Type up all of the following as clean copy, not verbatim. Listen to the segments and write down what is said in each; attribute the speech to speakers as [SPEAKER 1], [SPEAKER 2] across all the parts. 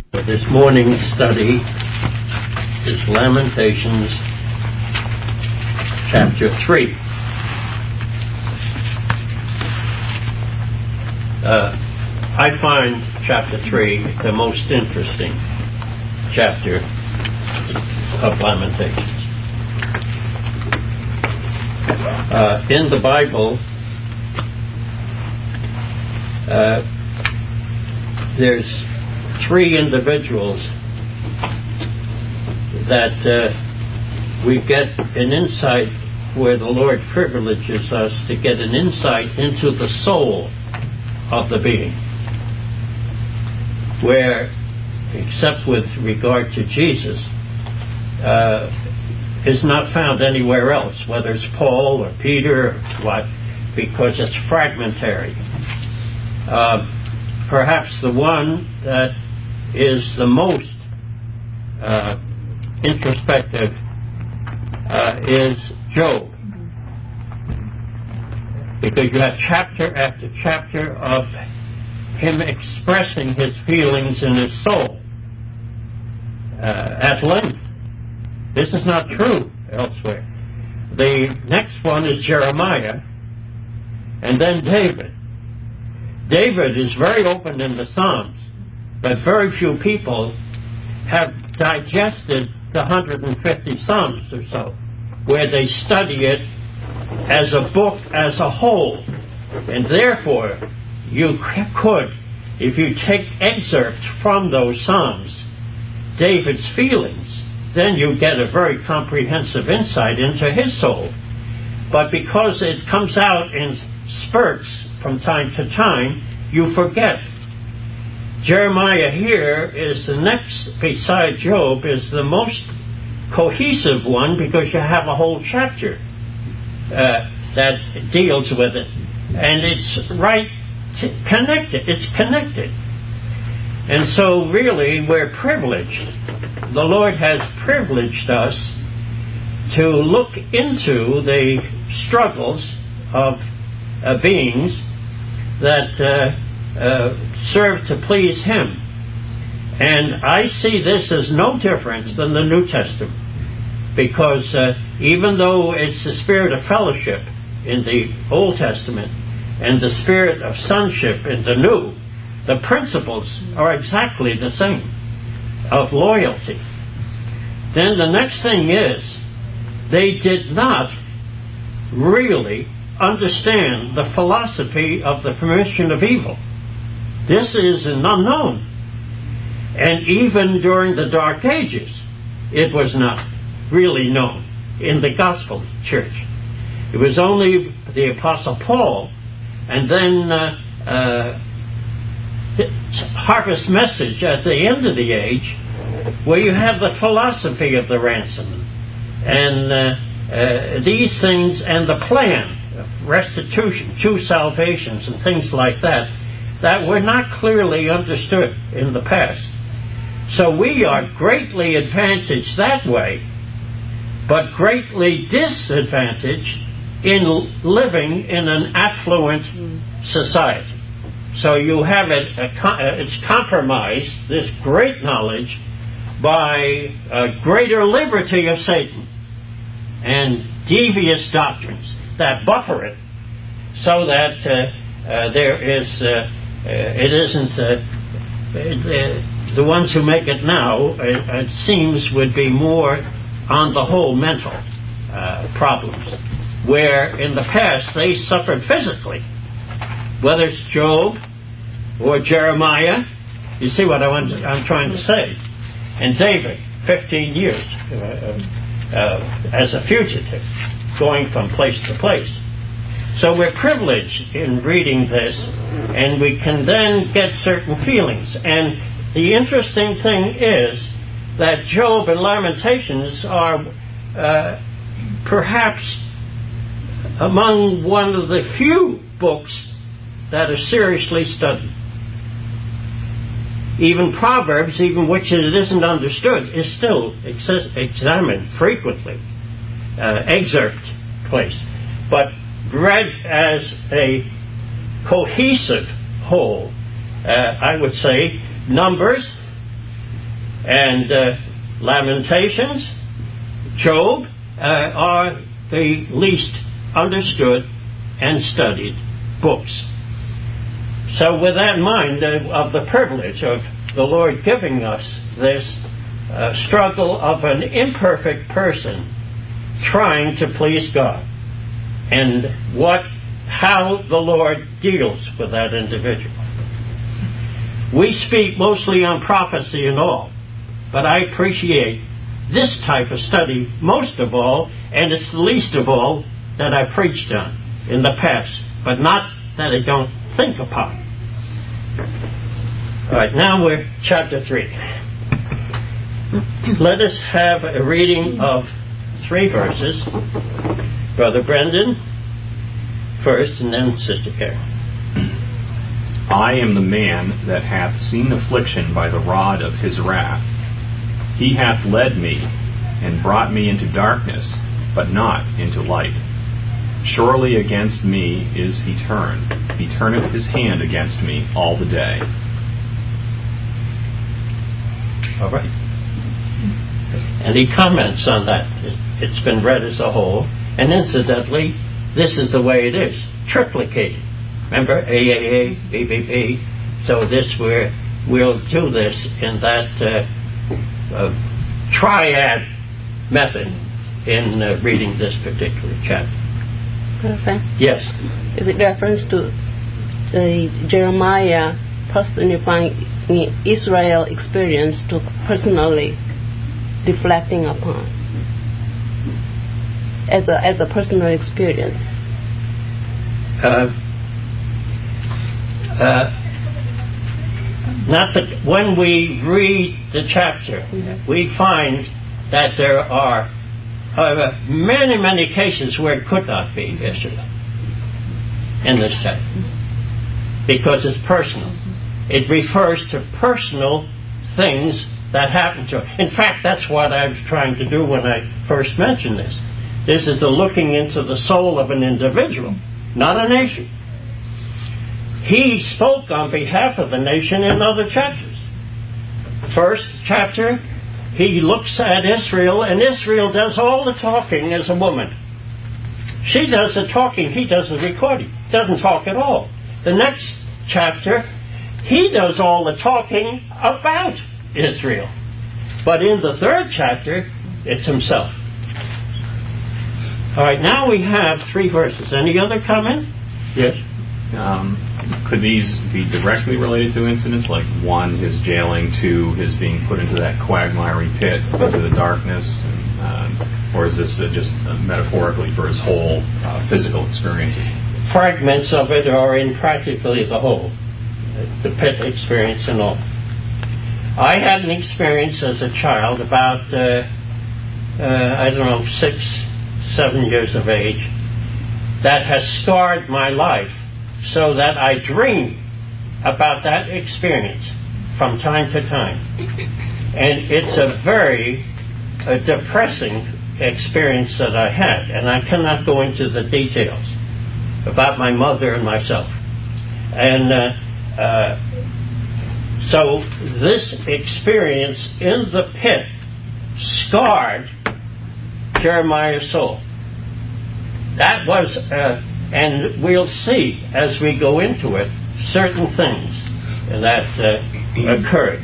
[SPEAKER 1] This morning's study is Lamentations chapter 3. I find chapter 3 the most interesting chapter of Lamentations. In the Bible, there's three individuals that we get an insight where the Lord privileges us to get an insight into the soul of the being, where, except with regard to Jesus, is not found anywhere else, whether it's Paul or Peter or what, because it's fragmentary. Perhaps the one that is the most introspective is Job, because you have chapter after chapter of him expressing his feelings in his soul at length. This is not true elsewhere. The next one is Jeremiah, and then David. David is very open in the Psalms, but very few people have digested the 150 Psalms or so, where they study it as a book as a whole. And therefore, you could, if you take excerpts from those Psalms, David's feelings, then you get a very comprehensive insight into his soul. But because it comes out in spurts from time to time, you forget. Jeremiah here is the next, beside Job, is the most cohesive one, because you have a whole chapter that deals with it. And it's connected. It's connected. And so really we're privileged. The Lord has privileged us to look into the struggles of beings that serve to please Him. And I see this as no different than the New Testament, because even though it's the spirit of fellowship in the Old Testament and the spirit of sonship in the New, the principles are exactly the same, of loyalty. Then the next thing is, they did not really understand the philosophy of the permission of evil. This is an unknown. And even during the Dark Ages, it was not really known in the Gospel Church. It was only the Apostle Paul, and then Harvest Message at the end of the age, where you have the philosophy of the ransom and these things, and the plan of restitution, true salvations, and things like that, that were not clearly understood in the past. So we are greatly advantaged that way, but greatly disadvantaged in living in an affluent society. So you have it's compromised, this great knowledge, by a greater liberty of Satan and devious doctrines that buffer it, so that the ones who make it now, it seems, would be more, on the whole, mental problems, where in the past they suffered physically. Whether it's Job or Jeremiah, you see what I'm trying to say. And David, 15 years as a fugitive, going from place to place. So we're privileged in reading this, and we can then get certain feelings. And the interesting thing is that Job and Lamentations are perhaps among one of the few books that are seriously studied. Even Proverbs, even which it isn't understood, is still examined frequently, excerpt place. But read as a cohesive whole, I would say Numbers and Lamentations, Job are the least understood and studied books. So with that in mind, of the privilege of the Lord giving us this struggle of an imperfect person trying to please God, and how the Lord deals with that individual. We speak mostly on prophecy and all, but I appreciate this type of study most of all, and it's the least of all that I preached on in the past, but not that I don't think upon. All right, now we're chapter 3. Let us have a reading of 3 verses. Brother Brendan first, and then Sister Karen.
[SPEAKER 2] I am the man that hath seen affliction by the rod of his wrath. He hath led me, and brought me into darkness, but not into light. Surely against me is he turned. He turneth his hand against me all the day.
[SPEAKER 1] All right. And he comments on that. It's been read as a whole. And incidentally, this is the way it is. Triplicated. Remember? AAA, BBB. So we'll do this in that triad method in reading this particular chapter.
[SPEAKER 3] Perfect.
[SPEAKER 1] Yes.
[SPEAKER 3] Is it reference to Jeremiah personifying Israel experience to personally reflecting upon as a personal experience?
[SPEAKER 1] When we read the chapter, we find that there are many, many cases where it could not be Israel in this chapter, because it's personal. It refers to personal things that happened to him. In fact, that's what I was trying to do when I first mentioned this. This is the looking into the soul of an individual, not a nation. He spoke on behalf of the nation in other chapters. First chapter, he looks at Israel, and Israel does all the talking as a woman. She does the talking, he does the recording. Doesn't talk at all. The next chapter, he does all the talking about Israel. But in the third chapter, it's himself. All right, now we have 3 verses. Any other comment? Yes?
[SPEAKER 2] Could these be directly related to incidents, like 1, his jailing, 2, his being put into that quagmire pit, into the darkness, or is this just metaphorically for his whole physical experiences?
[SPEAKER 1] Fragments of it are in practically the whole, the pit experience and all. I had an experience as a child about, 6, 7 years of age, that has scarred my life, so that I dream about that experience from time to time. And it's a very depressing experience that I had, and I cannot go into the details about my mother and myself. And so this experience in the pit scarred Jeremiah's soul. That was, and we'll see as we go into it, certain things that occurred.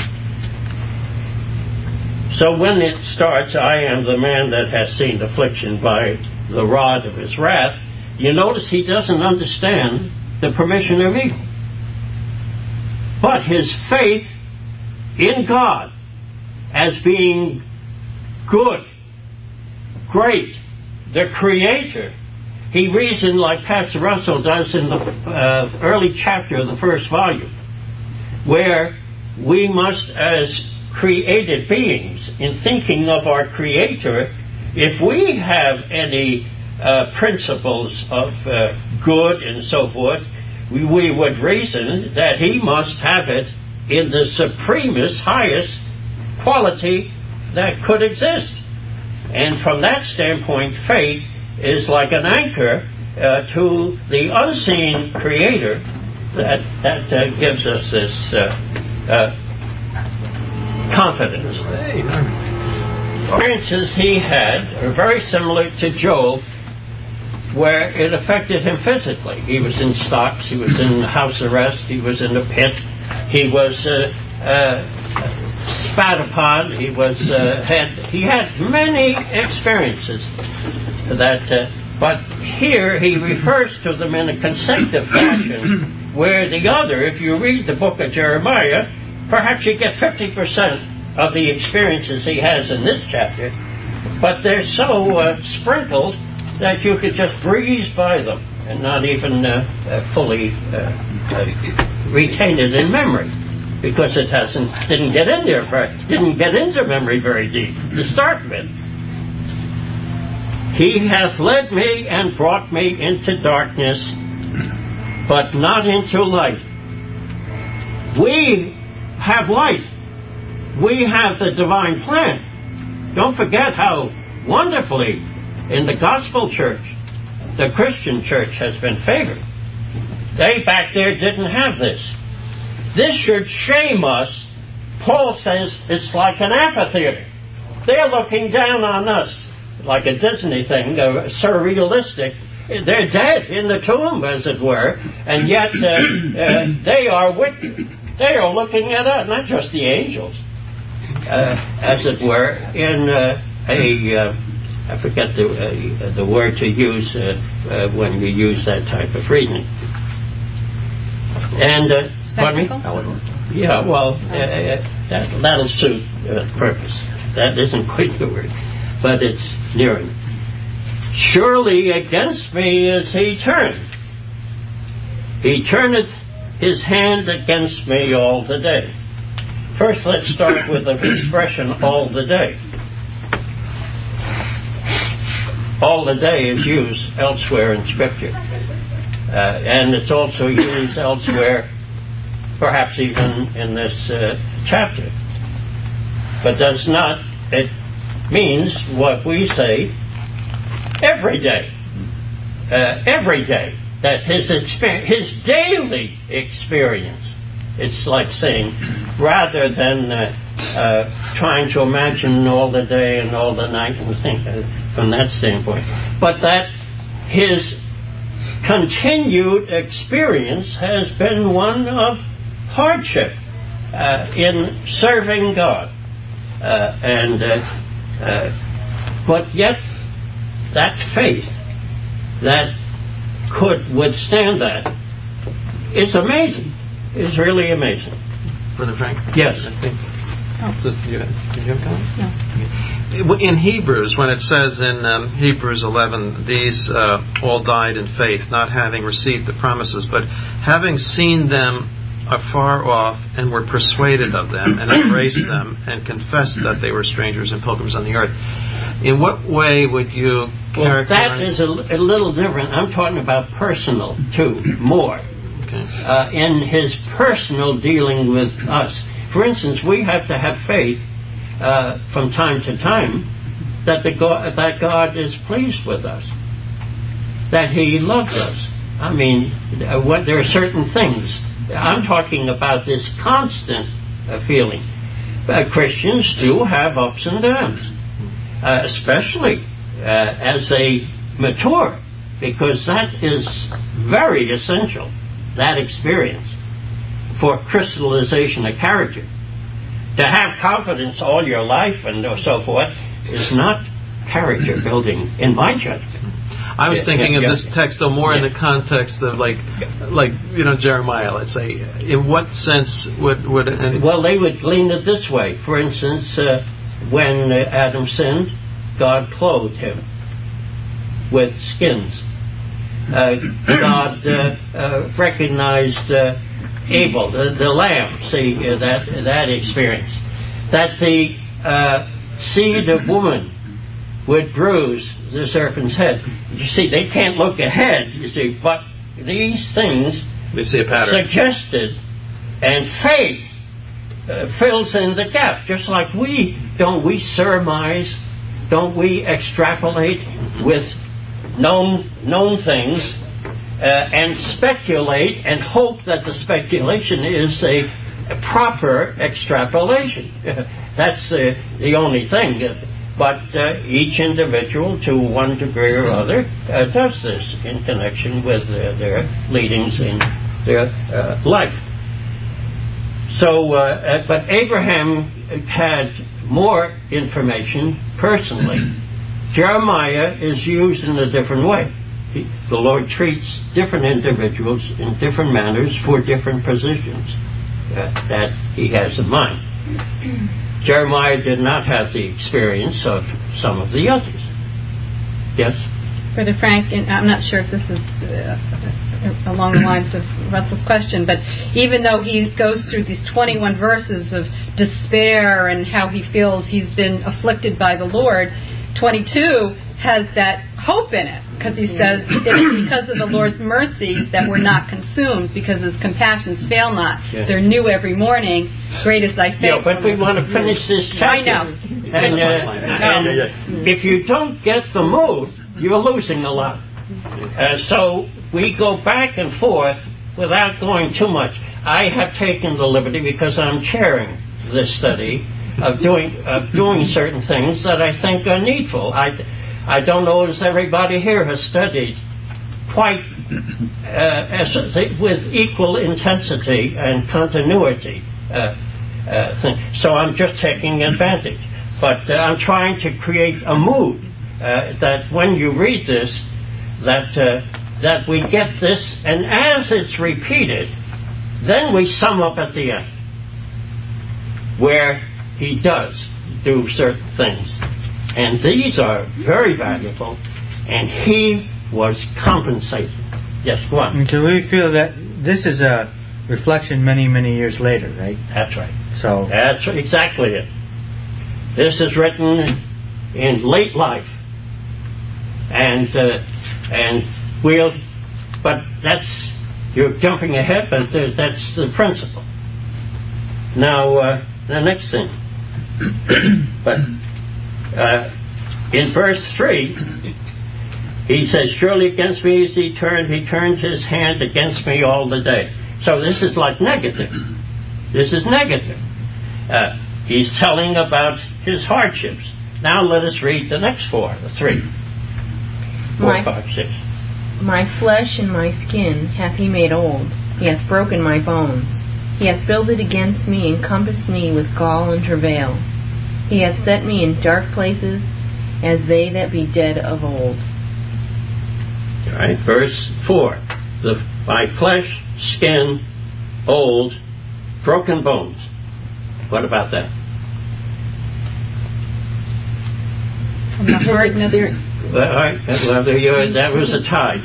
[SPEAKER 1] So when it starts, I am the man that has seen affliction by the rod of his wrath, you notice he doesn't understand the permission of evil. But his faith in God as being good, great, the Creator. He reasoned like Pastor Russell does in the early chapter of the first volume, where we must, as created beings, in thinking of our Creator, if we have any principles of good and so forth, we would reason that He must have it in the supremest, highest quality that could exist. And from that standpoint, faith is like an anchor to the unseen Creator that gives us this confidence. Experiences he had are very similar to Job, where it affected him physically. He was in stocks, he was in house arrest, he was in a pit, he was spat upon, he had many experiences that. But here he refers to them in a consecutive fashion, where the other, if you read the book of Jeremiah, perhaps you get 50% of the experiences he has in this chapter, but they're so sprinkled that you could just breeze by them and not even fully retain it in memory, because it didn't get into memory very deep to start with. He hath led me and brought me into darkness, but not into light. We have light. We have the divine plan. Don't forget how wonderfully in the gospel church, the Christian church has been favored. They back there didn't have this. This should shame us. Paul says it's like an amphitheater. They're looking down on us like a Disney thing, surrealistic. They're dead in the tomb, as it were, and yet they are looking at us, not just the angels, as it were, in I forget the word to use when you use that type of reasoning. And pardon me? Yeah, well, that'll suit the purpose. That isn't quite the word, but it's nearing. Surely against me is he turned. He turneth his hand against me all the day. First, let's start with the expression all the day. All the day is used elsewhere in Scripture. And it's also used elsewhere, perhaps even in this chapter. But does not, it means what we say every day. Every day. That his daily experience. It's like saying, rather than trying to imagine all the day and all the night and think from that standpoint, but that his continued experience has been one of hardship in serving God. But yet, that faith that could withstand that is amazing. Is really amazing.
[SPEAKER 4] Brother Frank?
[SPEAKER 1] Yes.
[SPEAKER 4] I think. Did you have comments? No. In Hebrews, when it says in Hebrews 11, these all died in faith, not having received the promises, but having seen them afar off, and were persuaded of them, and embraced them, and confessed that they were strangers and pilgrims on the earth. In what way would you characterize...
[SPEAKER 1] Well, that is a little different. I'm talking about personal, too, more.
[SPEAKER 4] Okay.
[SPEAKER 1] In his personal dealing with us. For instance, we have to have faith from time to time that God is pleased with us, that He loves us. I mean, there are certain things. I'm talking about this constant feeling. Christians do have ups and downs, especially as they mature, because that is very essential. That experience for crystallization of character. To have confidence all your life and so forth is not character building in my judgment.
[SPEAKER 4] I was thinking of this text though more in the context of like Jeremiah, let's say. In what sense would
[SPEAKER 1] well, they would glean it this way. For instance, when Adam sinned, God clothed him with skins. God recognized Abel, the lamb. See that experience. That the seed of woman would bruise the serpent's head. You see, they can't look ahead. You see, but these things
[SPEAKER 4] they see a pattern
[SPEAKER 1] suggested, and faith fills in the gap. Just like we surmise, don't we extrapolate with known things and speculate and hope that the speculation is proper extrapolation. That's the only thing. But each individual, to one degree or other, does this in connection with their leadings in their life. So, but Abraham had more information personally. Jeremiah is used in a different way. The Lord treats different individuals in different manners for different positions that he has in mind. Jeremiah did not have the experience of some of the others. Yes?
[SPEAKER 5] Brother Frank, and I'm not sure if this is along the lines of Russell's question, but even though he goes through these 21 verses of despair and how he feels he's been afflicted by the Lord, 22 has that hope in it, because he says it is because of the Lord's mercies that we're not consumed, because his compassions fail not. Yeah. They're new every morning. Great is thy faithfulness.
[SPEAKER 1] Yeah, but we want to finish this chapter.
[SPEAKER 5] I know.
[SPEAKER 1] And if you don't get the mood, you're losing a lot. So we go back and forth without going too much. I have taken the liberty, because I'm chairing this study, of doing certain things that I think are needful. I don't know if everybody here has studied quite with equal intensity and continuity. So I'm just taking advantage. But I'm trying to create a mood that when you read this, that we get this, and as it's repeated, then we sum up at the end, where he does do certain things. And these are very valuable, and he was compensated. Yes, go on.
[SPEAKER 6] So we feel that this is a reflection many, many years later, right?
[SPEAKER 1] That's right.
[SPEAKER 6] So
[SPEAKER 1] that's exactly it. This is written in late life, but that's, you're jumping ahead, but that's the principle. Now, the next thing. But in verse 3, he says, surely against me is he turned his hand against me all the day. So this is like negative. This is negative. He's telling about his hardships. Now let us read the next 3. 4, 5, 6.
[SPEAKER 7] My flesh and my skin hath he made old. He hath broken my bones. He hath builded against me, and compassed me with gall and travail. He hath set me in dark places, as they that be dead of old.
[SPEAKER 1] All right, verse 4. My flesh, skin, old, broken bones. What about that? All right, that was a tie.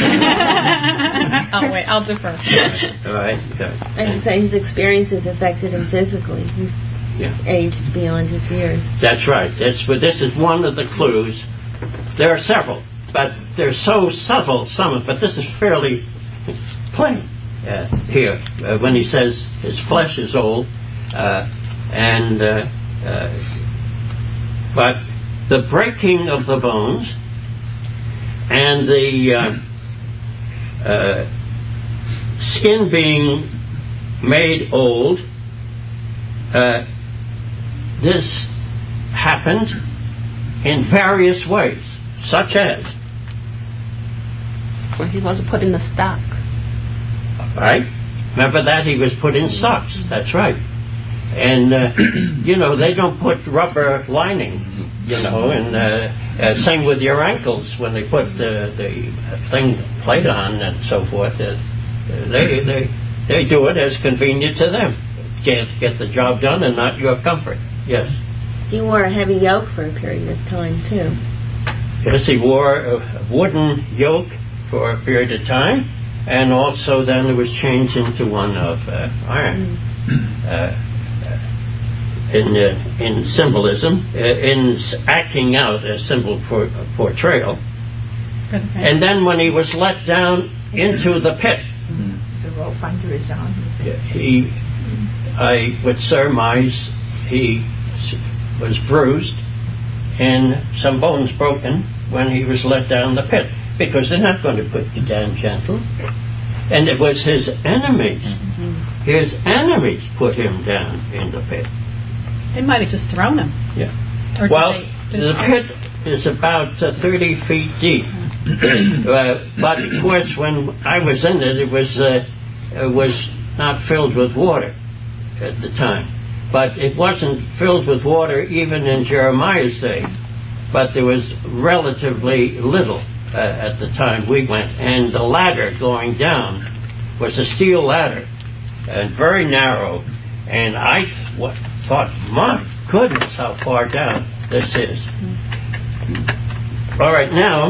[SPEAKER 5] Oh, wait, I'll defer.
[SPEAKER 1] All right.
[SPEAKER 3] I should say his experiences affected him physically. He's aged beyond his years.
[SPEAKER 1] That's right. This is one of the clues. There are several, but they're so subtle, but this is fairly plain here when he says his flesh is old, but the breaking of the bones and the skin being made old, this happened in various ways, such as,
[SPEAKER 3] well, he wasn't put in the stock.
[SPEAKER 1] Right? Remember that? He was put in stocks. That's right. And, they don't put rubber lining, and same with your ankles when they put the plate on and so forth. They do it as convenient to them. Get the job done and not your comfort. Yes.
[SPEAKER 3] He wore a heavy yoke for a period of time, too.
[SPEAKER 1] Yes, he wore a wooden yoke for a period of time, and also then it was changed into one of iron. In symbolism, in acting out a symbol portrayal. And then when he was let down into the pit,
[SPEAKER 8] the rope under his arm.
[SPEAKER 1] I would surmise he was bruised and some bones broken when he was let down the pit, because they're not going to put you down gentle. And it was his enemies. His enemies put him down in the pit.
[SPEAKER 5] They might have just thrown him.
[SPEAKER 1] Yeah.
[SPEAKER 5] Or
[SPEAKER 1] Well, the pit is about 30 feet deep. But of course, when I was in it, it was not filled with water at the time. But it wasn't filled with water even in Jeremiah's day. But there was relatively little at the time we went. And the ladder going down was a steel ladder, and very narrow. And I thought, my goodness, how far down this is. All right, now,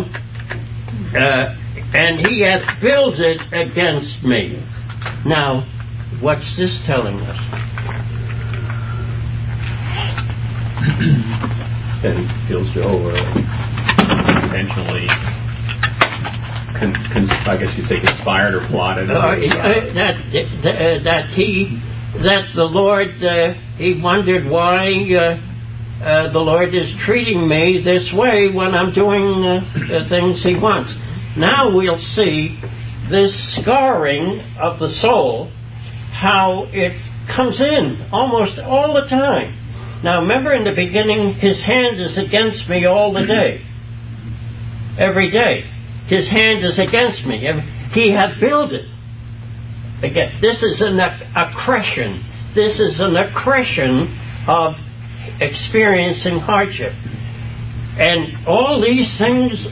[SPEAKER 1] and he hath built it against me. Now, what's this telling us?
[SPEAKER 2] That he feels Jehovah intentionally, I guess you'd say, conspired or plotted. That the Lord, he wondered why the Lord is treating me this way when I'm doing the things he wants. Now we'll see this scarring of the soul, how it comes in almost all the time. Now remember, in the beginning, his hand is against me all the day. Every day. His hand is against me. He hath builded. Again, this is an accretion. This is an accretion of experiencing hardship. And all these things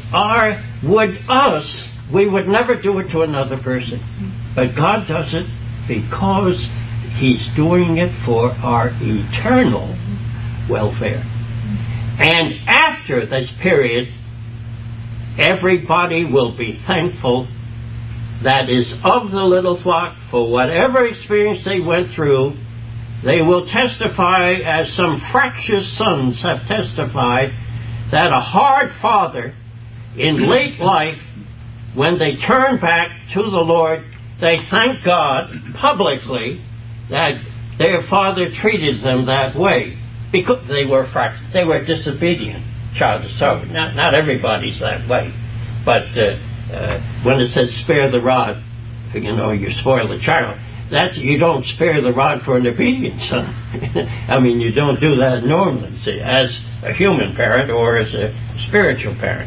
[SPEAKER 2] we would never do it to another person. But God does it because he's doing it for our eternal welfare. And after this period, everybody will be thankful that is of the little flock for whatever experience they went through. They will testify, as some fractious sons have testified, that a hard father in late life, when they turn back to the Lord, they thank God publicly that their father treated them that way because they were disobedient. So not everybody's that way, but when it says spare the rod, you spoil the child. That you don't spare the rod for an obedient son. I mean, you don't do that normally, see, as a human parent or as a spiritual parent.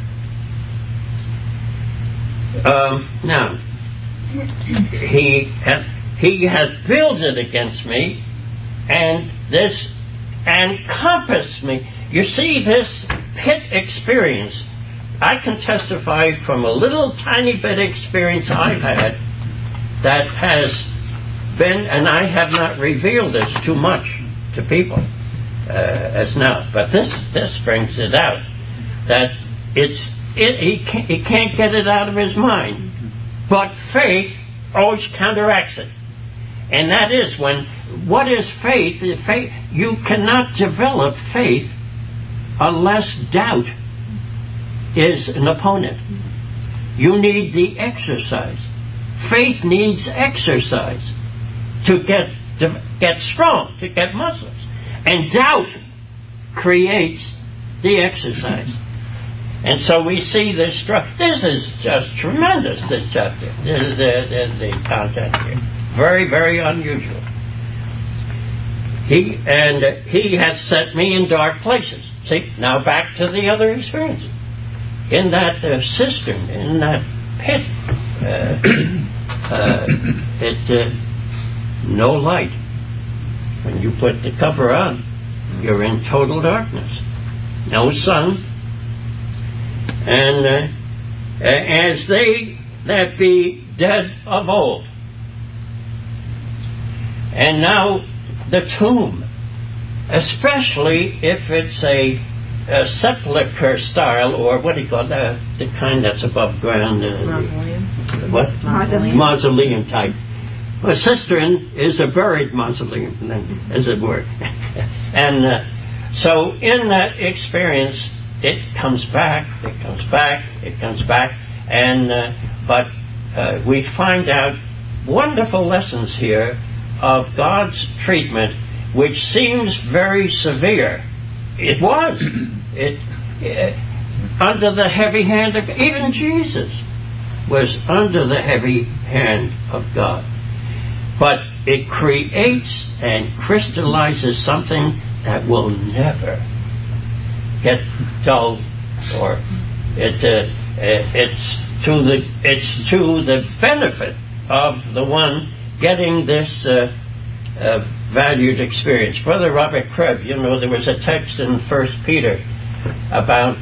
[SPEAKER 2] Now, he hath built it against me, and compassed me. You see, this pit experience, I can testify from a little tiny bit of experience I've had that has been, and I have not revealed this too much to people as now, but this brings it out, that he can't get it out of his mind, but faith always counteracts it. And that is what is faith? Faith, you cannot develop faith unless doubt is an opponent. You need the exercise. Faith needs exercise to get strong, to get muscles. And doubt creates the exercise. And so we see this this is just tremendous, this chapter, the content here. Very, very unusual. He has set me in dark places. See, now back to the other experience. In that cistern, in that pit, no light. When you put the cover on, you're in total darkness. No sun. And as they that be dead of old. And now the tomb, especially if it's a sepulchre style, or what do you call that? The kind that's above ground.
[SPEAKER 7] Mausoleum.
[SPEAKER 1] What?
[SPEAKER 7] Mausoleum.
[SPEAKER 1] Mausoleum type. Well, a cistern is a buried mausoleum, as it were. And so in that experience, it comes back, and but we find out wonderful lessons here of God's treatment, which seems very severe. It was. Under the heavy hand of even Jesus. was under the heavy hand of God. But it creates and crystallizes something that will never get dull, or it's to the benefit of the one getting this valued experience. Brother Robert Krebs, there was a text in 1 Peter about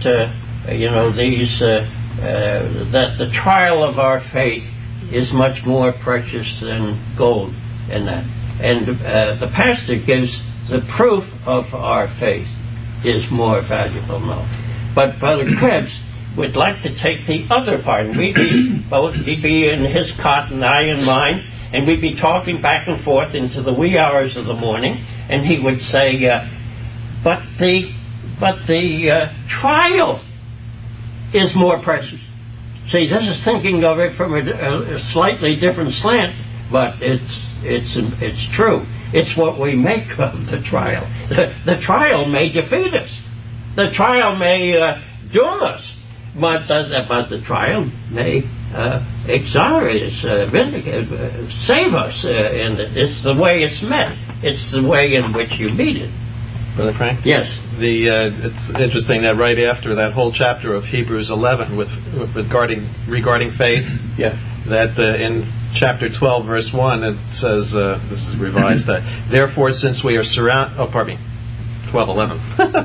[SPEAKER 1] that the trial of our faith is much more precious than gold, and that. And the pastor gives the proof of our faith is more valuable now. But Brother Krebs would like to take the other part. We'd be in his cot and I in mine, and we'd be talking back and forth into the wee hours of the morning, and he would say, but the trial is more precious. See, this is thinking of it from a slightly different slant, but it's true. It's what we make of the trial. The trial may defeat us. The trial may doom us, but the trial may exonerate us, save us. And it's the way it's meant. It's the way in which you meet it.
[SPEAKER 4] Brother Frank?
[SPEAKER 1] Yes.
[SPEAKER 4] It's interesting that right after that whole chapter of Hebrews 11 regarding faith, that in chapter 12, verse 1, it says, this is revised, that therefore, since we are surrounded... 12:11.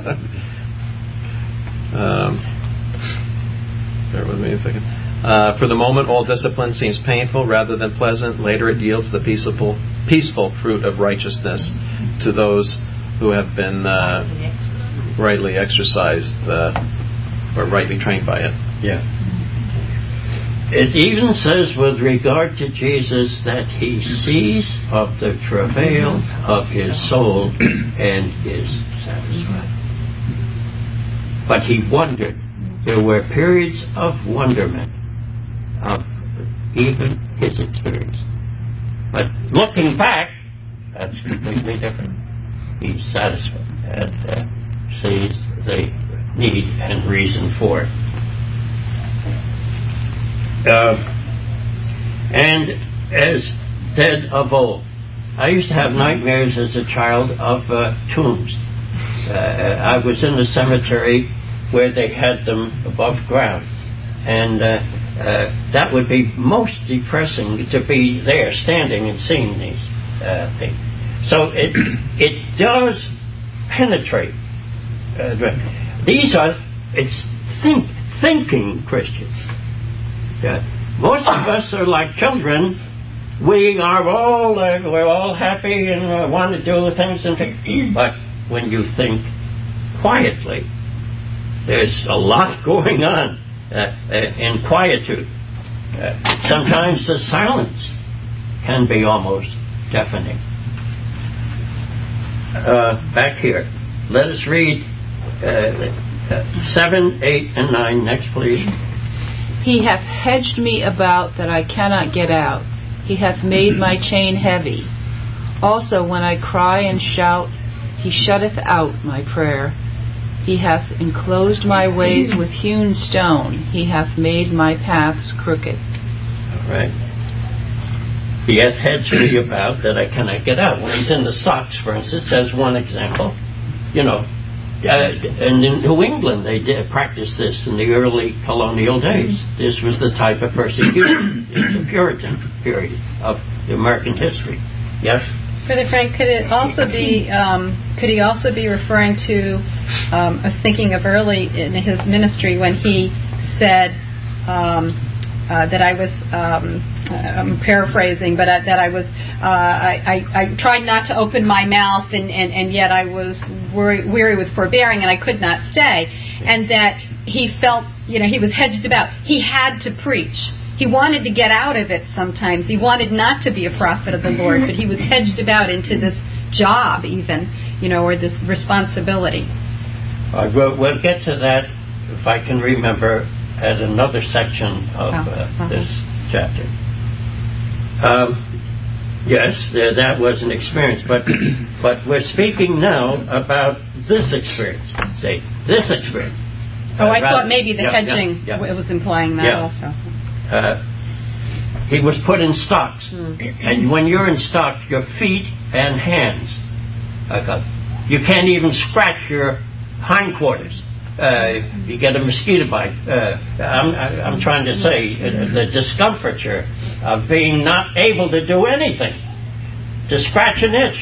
[SPEAKER 4] Bear with me a second. For the moment, all discipline seems painful rather than pleasant. Later, it yields the peaceful fruit of righteousness to those who have been rightly exercised or rightly trained by it.
[SPEAKER 1] Yeah. It even says with regard to Jesus that he sees of the travail of his soul and is satisfied. But he wondered. There were periods of wonderment of even his experience. But looking back, that's completely different. He's satisfied and sees the need and reason for it. And as dead of old. I used to have nightmares as a child of tombs. I was in the cemetery where they had them above ground. And that would be most depressing to be there standing and seeing these things. So it does penetrate. It's thinking Christians. Most of us are like children. We're all happy and want to do things and things. But when you think quietly, there's a lot going on in quietude. Sometimes the silence can be almost deafening. Back here. Let us read 7, 8, and 9. Next, please.
[SPEAKER 9] He hath hedged me about that I cannot get out. He hath made my chain heavy. Also when I cry and shout, he shutteth out my prayer. He hath enclosed my ways with hewn stone. He hath made my paths crooked.
[SPEAKER 1] All right. He hath hedged me about that I cannot get out. When he's in the stocks, for instance, as one example, and in New England they did practice this in the early colonial days. This was the type of persecution. It's the Puritan period of the American history. Yes?
[SPEAKER 5] Brother Frank, could he also be referring to, I was thinking of early in his ministry when he said that I was, I'm paraphrasing, but that I was, I tried not to open my mouth and yet I was weary with forbearing and I could not stay. And that he felt, he was hedged about. He had to preach. He wanted to get out of it sometimes. He wanted not to be a prophet of the Lord, but he was hedged about into this job even, or this responsibility.
[SPEAKER 1] We'll get to that, if I can remember, at another section of this chapter. Yes, that was an experience, but we're speaking now about this experience. See, this experience.
[SPEAKER 5] I thought maybe the hedging it was implying that also.
[SPEAKER 1] he was put in stocks. And when you're in stocks, your feet and hands, you can't even scratch your hindquarters. You get a mosquito bite. I'm trying to say the discomfiture of being not able to do anything, to scratch an itch.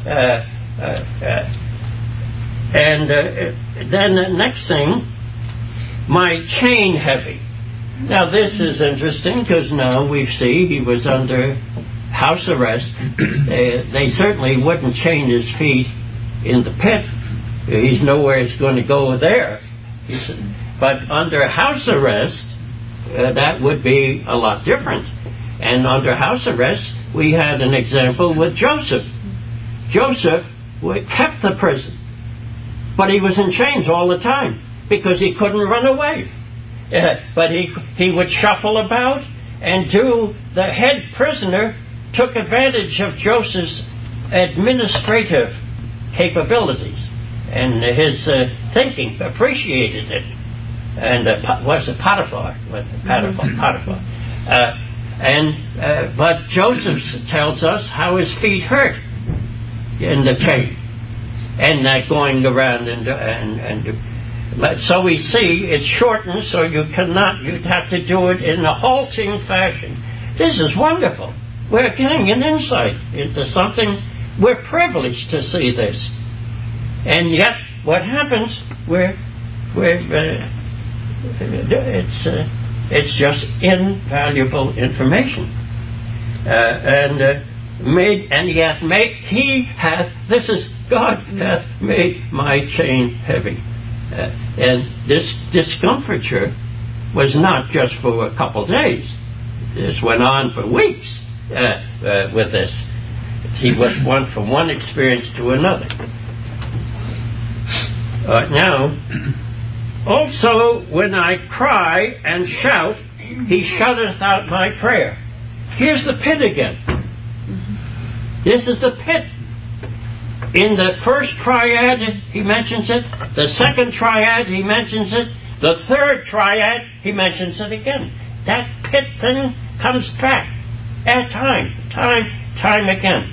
[SPEAKER 1] And then the next thing, my chain heavy. Now this is interesting because now we see he was under house arrest. They certainly wouldn't chain his feet in the pit. He's nowhere he's going to go there. But under house arrest, that would be a lot different. And under house arrest, we had an example with Joseph. Joseph kept the prison, but he was in chains all the time because he couldn't run away. But he would shuffle about and the head prisoner took advantage of Joseph's administrative capabilities and his thinking, appreciated it. And was it Potiphar? Potiphar. But Joseph tells us how his feet hurt in the chain and that going around so we see it's shortened, so you'd have to do it in a halting fashion. This is wonderful. We're getting an insight into something. We're privileged to see this. And yet, what happens, it's just invaluable information. God hath made my chain heavy. And this discomfiture was not just for a couple days. This went on for weeks with this. He went from one experience to another. Now, also when I cry and shout, he shutteth out my prayer. Here's the pit again. This is the pit. In the first triad, he mentions it. The second triad, he mentions it. The third triad, he mentions it again. That pit thing comes back at time again.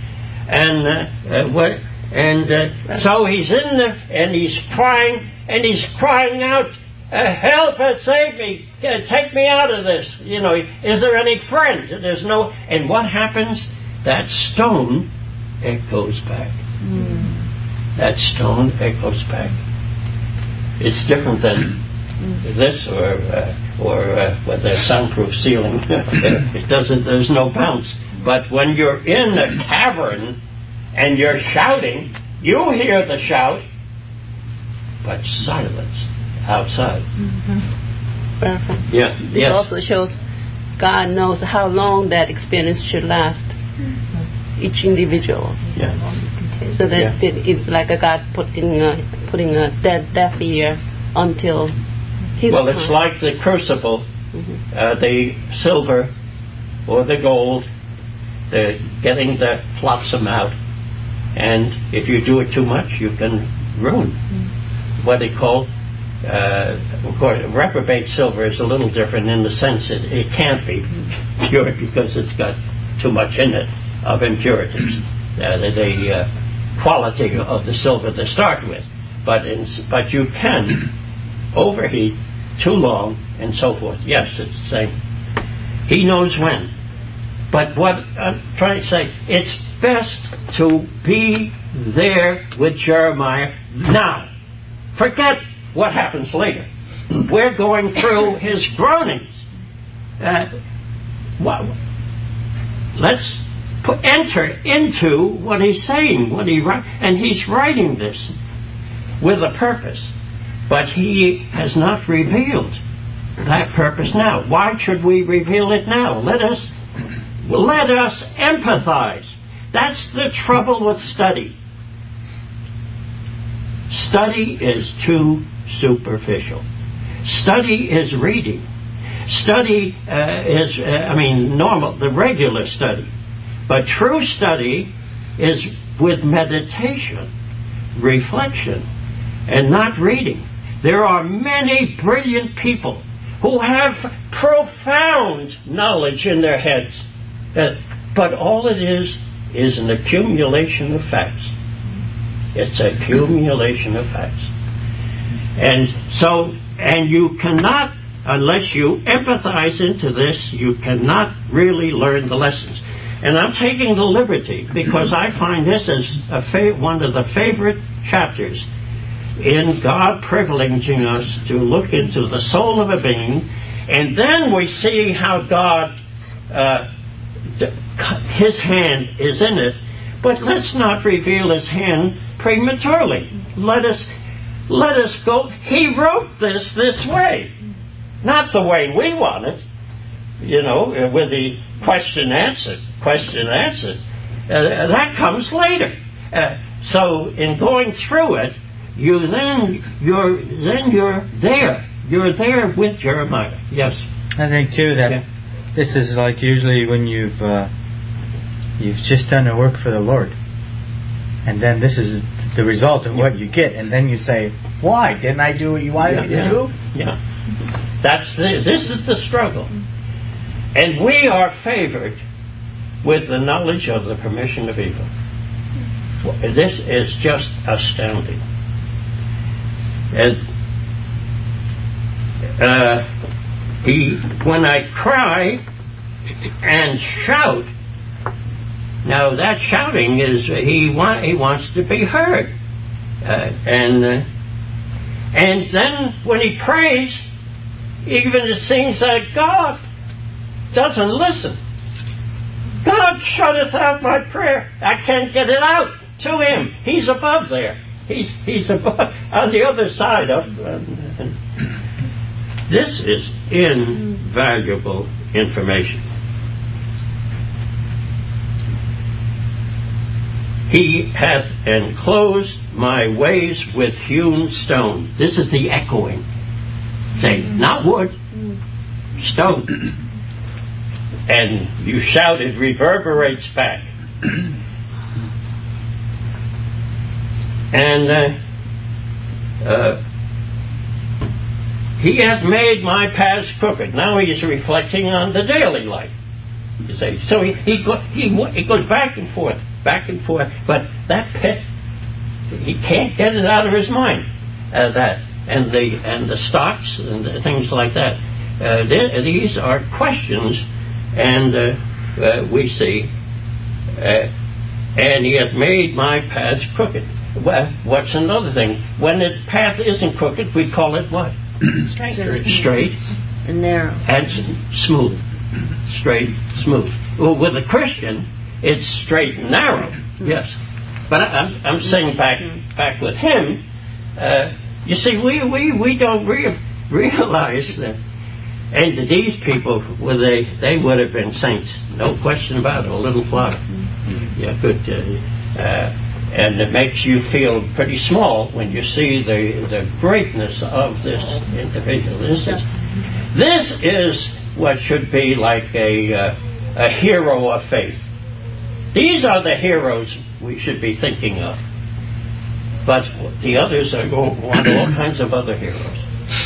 [SPEAKER 1] So he's in there, and he's crying out, help and save me, take me out of this. Is there any friend? There's no. And what happens? That stone echoes back. That stone echoes back. It's different than this or with a soundproof ceiling. It doesn't. There's no bounce. But when you're in a cavern and you're shouting, you hear the shout, but silence outside.
[SPEAKER 10] Perfect.
[SPEAKER 1] Yes.
[SPEAKER 10] It also shows God knows how long that experience should last. Each individual.
[SPEAKER 1] Yeah.
[SPEAKER 10] So that it's like a God putting a deaf ear until his time.
[SPEAKER 1] It's like the crucible, the silver or the gold, getting the flotsam out. And if you do it too much, you can ruin what they call, of course, reprobate silver is a little different in the sense it can't be pure because it's got too much in it of impurities. The quality of the silver to start with. But you can overheat too long and so forth. Yes, it's the same. He knows when. But what I'm trying to say, it's best to be there with Jeremiah now. Forget what happens later. We're going through his groanings. Let's enter into what he's saying, and he's writing this with a purpose. But he has not revealed that purpose now. Why should we reveal it now? Let us empathize. That's the trouble with study. Study is too superficial. Study is reading. Study is normal, the regular study. But true study is with meditation, reflection, and not reading. There are many brilliant people who have profound knowledge in their heads. But all it is an accumulation of facts. It's an accumulation of facts. And you cannot, unless you empathize into this, you cannot really learn the lessons. And I'm taking the liberty, because I find this as one of the favorite chapters in God privileging us to look into the soul of a being, and then we see how God, His hand is in it. But let's not reveal His hand prematurely. Let us go. He wrote this way, not the way we want it. With the question answered. That comes later. So in going through it, you're there. You're there with Jeremiah. Yes.
[SPEAKER 6] I think too that this is like usually when you've just done a work for the Lord, and then this is the result of what you get, and then you say, "Why didn't I do what you wanted me to do?"
[SPEAKER 1] Yeah. This is the struggle. And we are favored with the knowledge of the permission of evil. This is just astounding. And when I cry and shout, now that shouting is he wants to be heard, and then when he prays, even it seems that God doesn't listen. God shutteth out my prayer. I can't get it out to Him. He's above there. He's above on the other side of. This is invaluable information. He hath enclosed my ways with hewn stone. This is the echoing thing, not wood, stone. And you shout, it reverberates back. And He hath made my paths crooked. Now he is reflecting on the daily life. You say, so he goes back and forth, but that pit, he can't get it out of his mind. And the stocks and the things like that. These are questions. And we see, and he hath made my paths crooked. Well, what's another thing? When the path isn't crooked, we call it what? Straight.
[SPEAKER 3] And narrow.
[SPEAKER 1] And smooth. Straight, smooth. Well, with a Christian, it's straight and narrow. Yes. But I'm saying back with him, you see, we don't realize that. And these people, they would have been saints, no question about it. A little flock, yeah, good, and it makes you feel pretty small when you see the greatness of this individual. This is what should be like a hero of faith. These are the heroes we should be thinking of, but the others are want all kinds of other heroes.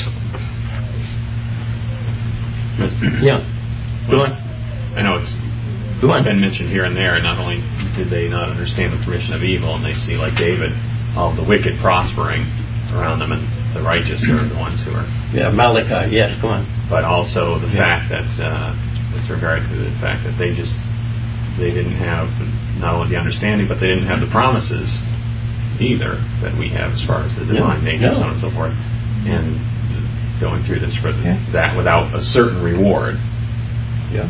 [SPEAKER 1] Yeah. Go on.
[SPEAKER 2] I know it's been mentioned here and there. Not only did they not understand the permission of evil, and they see, like David, all the wicked prospering around them, and the righteous are the ones who are. Yeah, Malachi. Yes, go on. But also the fact that, with regard to the fact that they didn't have not only the understanding, but they didn't have the promises either that we have as far as the divine nature, so on and so forth, and going through this for that without a certain reward. Yeah.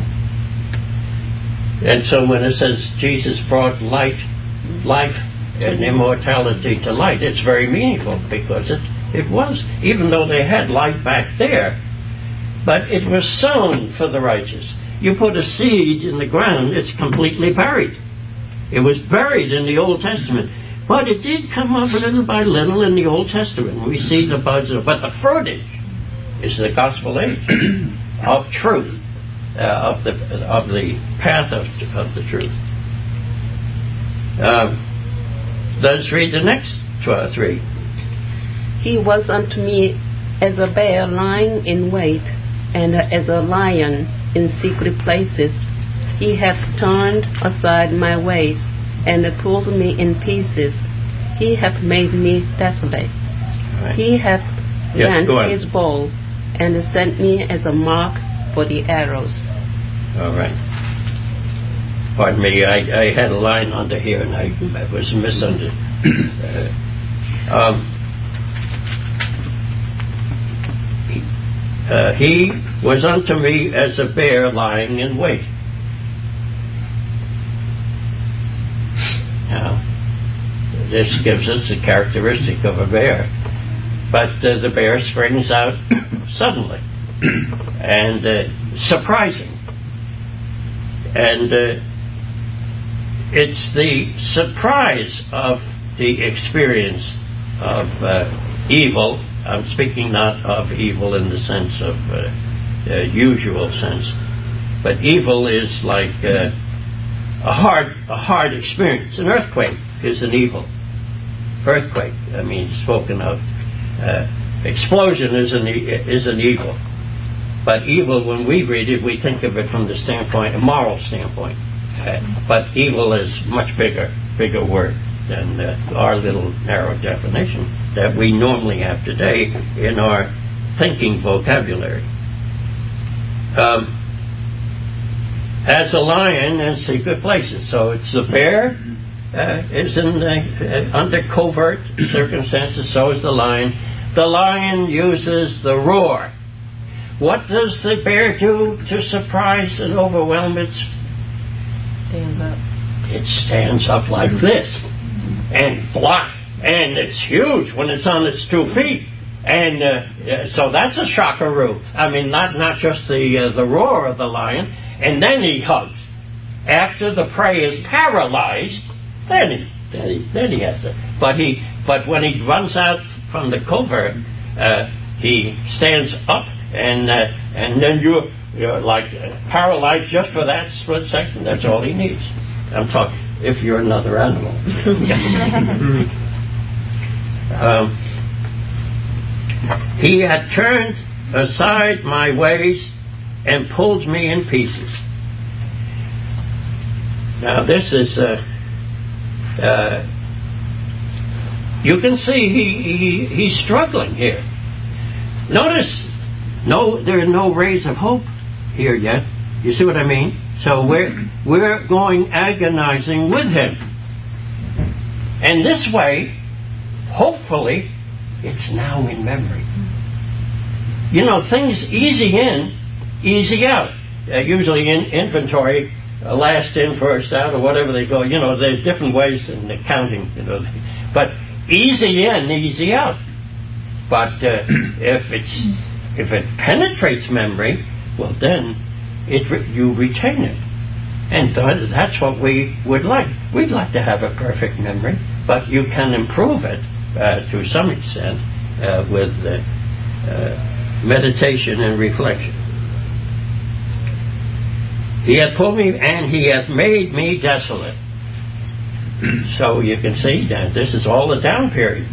[SPEAKER 2] And so when it says Jesus brought life and immortality to light, it's very meaningful because it was, even though they had life back there, but it was sown for the righteous. You put a seed in the ground, it's completely buried. It was buried in the Old Testament. But it did come up little by little in the Old Testament. We see the buds but the fruitage is the gospel age of truth, of the path of the truth. Let's read the next 3.
[SPEAKER 10] He was unto me as a bear lying in wait, and as a lion in secret places. He hath turned aside my ways, and pulled me in pieces. He hath made me desolate.
[SPEAKER 1] Right.
[SPEAKER 10] He hath bent
[SPEAKER 1] Go on.
[SPEAKER 10] his bow, and sent me as a mark for the arrows.
[SPEAKER 1] All right. Pardon me, I had a line under here and I was misunderstood. He was unto me as a bear lying in wait. Now, this gives us a characteristic of a bear. But the bear springs out suddenly and surprising. And it's the surprise of the experience of evil. I'm speaking not of evil in the sense of usual sense, but evil is like a hard experience. An earthquake is an evil. Earthquake, I mean, spoken of. Explosion is an evil. But evil, when we read it, we think of it from the standpoint, a moral standpoint. But evil is much bigger word than our little narrow definition that we normally have today in our thinking vocabulary. As a lion in secret places. So it's the bear is under covert circumstances, so is the lion. The lion uses the roar. What does the bear do to surprise and overwhelm its?
[SPEAKER 7] Stands up.
[SPEAKER 1] It stands up like this and block, and it's huge when it's on its 2 feet. And so that's a shockaroo. I mean, not just the roar of the lion. And then he hugs. After the prey is paralyzed, then he has it. But when he runs out from the covert, he stands up, and then you're like paralyzed just for that split second. That's all he needs. I'm talking if you're another animal. He had turned aside my ways and pulled me in pieces. Now this is you can see he's struggling here. Notice, there are no rays of hope here yet. You see what I mean? So we're going agonizing with him, and this way, hopefully, it's now in memory. You know, things easy in, easy out. Usually in inventory, last in, first out, or whatever they go. You know, there's different ways in the counting. You know, but easy in, easy out. But if it penetrates memory, well then you retain it, and that's what we would like. We'd like to have a perfect memory, but you can improve it to some extent with meditation and reflection. He hath pulled me, and he hath made me desolate. So you can see that this is all the down period.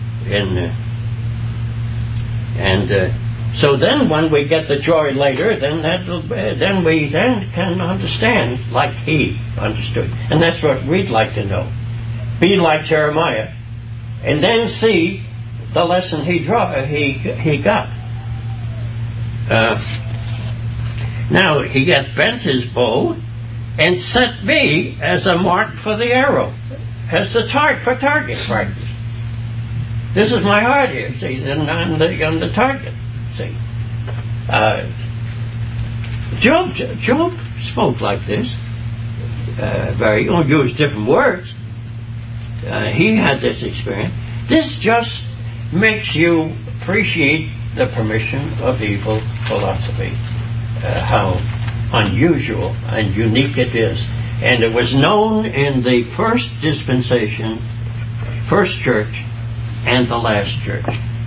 [SPEAKER 1] So then when we get the joy later, then we can understand like he understood. And that's what we'd like to know. Be like Jeremiah, and then see the lesson he got. Now he hath bent his bow and set me as a mark for the arrow, as the target for target practice. This is my heart here, see, and I'm the target, see. Job spoke like this, used different words. He had this experience. This just makes you appreciate the permission of evil philosophy, how unusual and unique it is. And it was known in the first dispensation, first church, and the last church.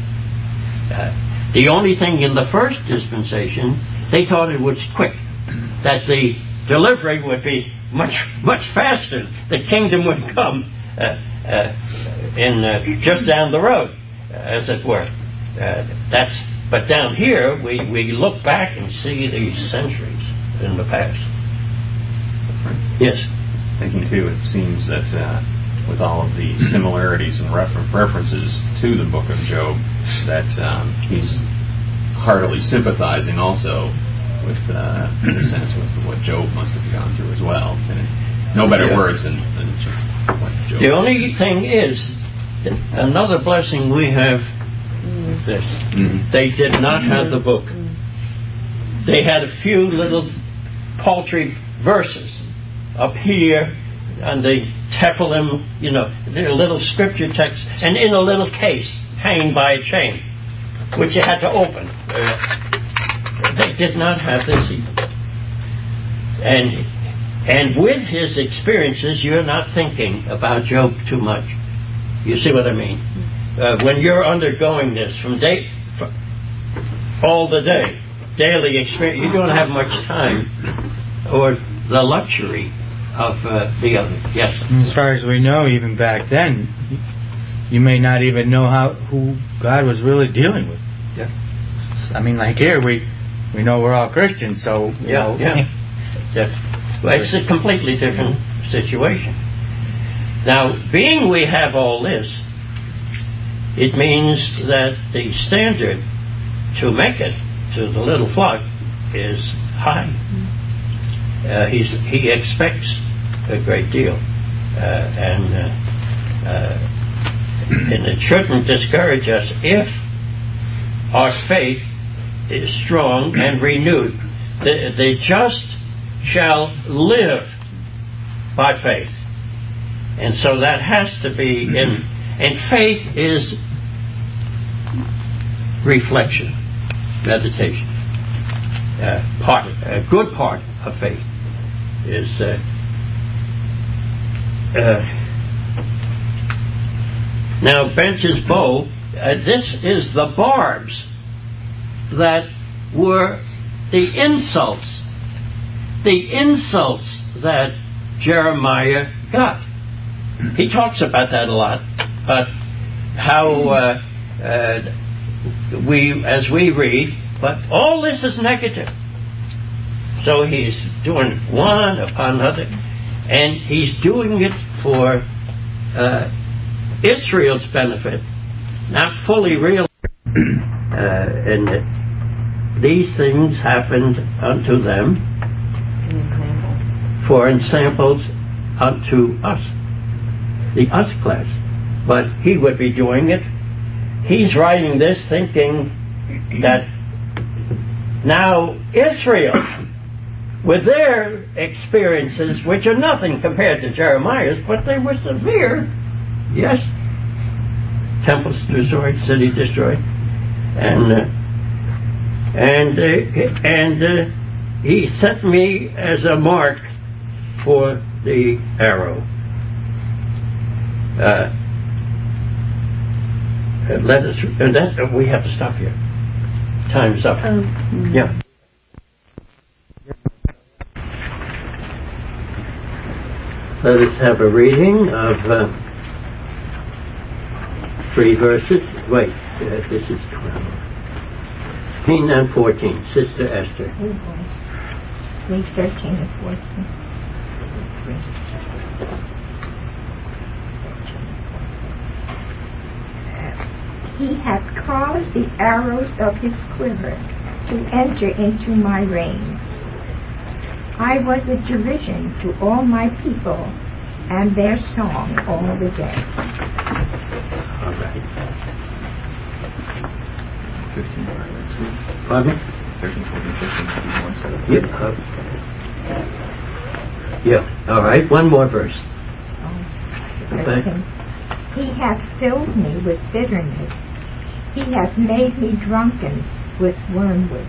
[SPEAKER 1] The only thing in the first dispensation, they thought it was quick, that the delivery would be much, much faster. The kingdom would come just down the road, as it were. But down here, we look back and see these centuries in the past. Yes?
[SPEAKER 2] Thinking too, it seems that with all of the similarities and references to the book of Job, that he's heartily sympathizing also with, in a sense, with what Job must have gone through as well. And no better words than just what Job.
[SPEAKER 1] The only thing is, another blessing we have is this. They did not have the book. They had a few little paltry verses up here on the Tephilim, the little scripture text, and in a little case hanging by a chain, which you had to open. They did not have this either. And with his experiences, you're not thinking about Job too much. You see what I mean? When you're undergoing this all the day, daily experience, you don't have much time or the luxury of the other. Yes.
[SPEAKER 6] As far as we know, even back then, you may not even know who God was really dealing with.
[SPEAKER 1] Yeah.
[SPEAKER 6] I mean, like here, we know we're all Christians, so
[SPEAKER 1] yeah. Well, it's a completely different situation. Now, being we have all this, it means that the standard to make it to the little flock is high. He expects a great deal, and it shouldn't discourage us if our faith is strong and renewed. The just shall live by faith, and so that has to be in. And faith is reflection, meditation. A good part of faith is now Bench's bow. This is the barbs that were the insults that Jeremiah got. He talks about that a lot, but how as we read, but all this is negative. So he's doing one upon another, and he's doing it for Israel's benefit, not fully real. And these things happened unto them for examples unto us, the us class. But he would be doing it. He's writing this thinking that now Israel, with their experiences, which are nothing compared to Jeremiah's, but they were severe, yes, temples destroyed, city destroyed, and he set me as a mark for the arrow. Let us. We have to stop here. Time's up. Yeah. Let us have a reading of 3 verses. Wait, this is 12. 13 and 14. Sister Esther.
[SPEAKER 8] Read 13 and 14. He hath caused the arrows of his quiver to enter into my reins. I was a derision to all my people, and their song all the day.
[SPEAKER 1] All right.
[SPEAKER 2] 15,
[SPEAKER 1] Pardon me?
[SPEAKER 2] 13, 14, 15, 51,
[SPEAKER 1] Yeah. All right. One more verse.
[SPEAKER 8] Okay. He hath filled me with bitterness. He hath made me drunken with wormwood.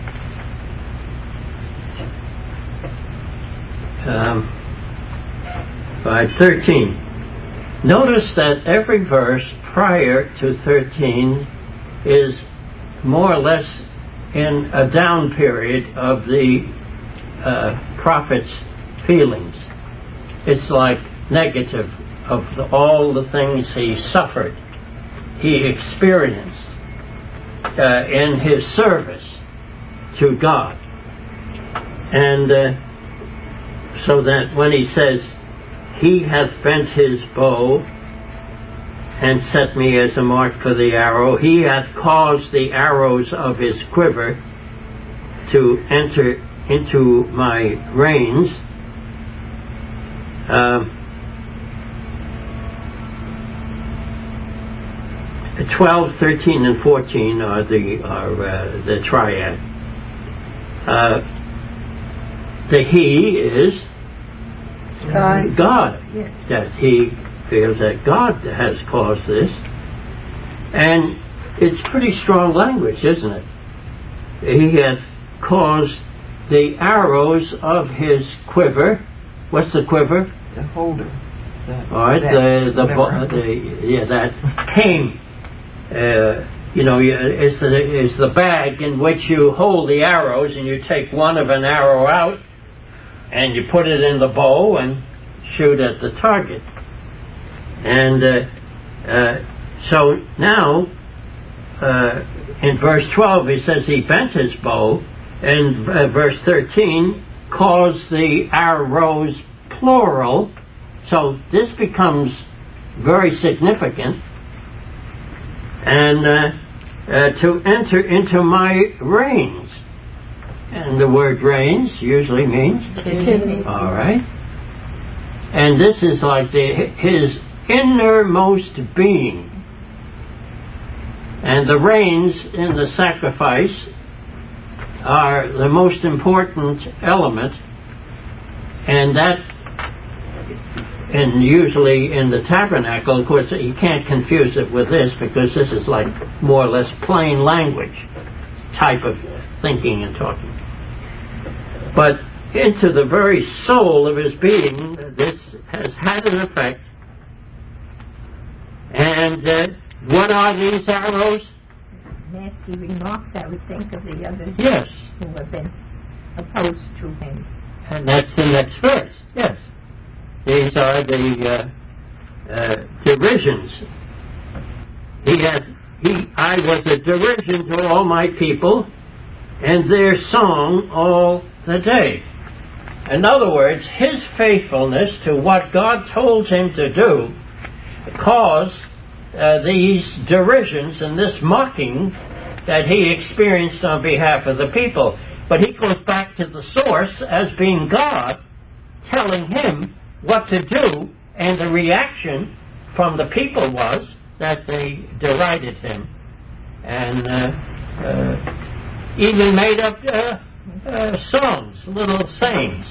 [SPEAKER 1] By 13. Notice that every verse prior to 13 is more or less in a down period of the prophet's feelings. It's like negative of all the things he suffered, he experienced. in his service to God. And so that when he says, he hath bent his bow and set me as a mark for the arrow, he hath caused the arrows of his quiver to enter into my reins. 12, 13, and 14 are the triad. The he is God. Yes. That he feels that God has caused this. And it's pretty strong language, isn't it? He hath caused the arrows of his quiver. What's the quiver?
[SPEAKER 11] The holder.
[SPEAKER 1] All right, that came. Is the bag in which you hold the arrows, and you take one of an arrow out, and you put it in the bow and shoot at the target. And so now, in verse 12, he says he bent his bow, and verse 13, caused the arrows plural. So this becomes very significant. And to enter into my reins. And the word reins usually means? All right. And this is like his innermost being. And the reins in the sacrifice are the most important element. And that, and usually in the tabernacle, of course, you can't confuse it with this, because this is like more or less plain language type of thinking and talking. But into the very soul of his being, this has had an effect. And what are these arrows?
[SPEAKER 8] Nasty remarks, I would think, of the others.
[SPEAKER 1] Yes.
[SPEAKER 8] Who have been opposed to him.
[SPEAKER 1] And that's the next verse. Yes. These are the derisions. I was a derision to all my people, and their song all the day. In other words, his faithfulness to what God told him to do caused these derisions and this mocking that he experienced on behalf of the people. But he goes back to the source as being God, telling him what to do, and the reaction from the people was that they derided him and even made up songs, little sayings.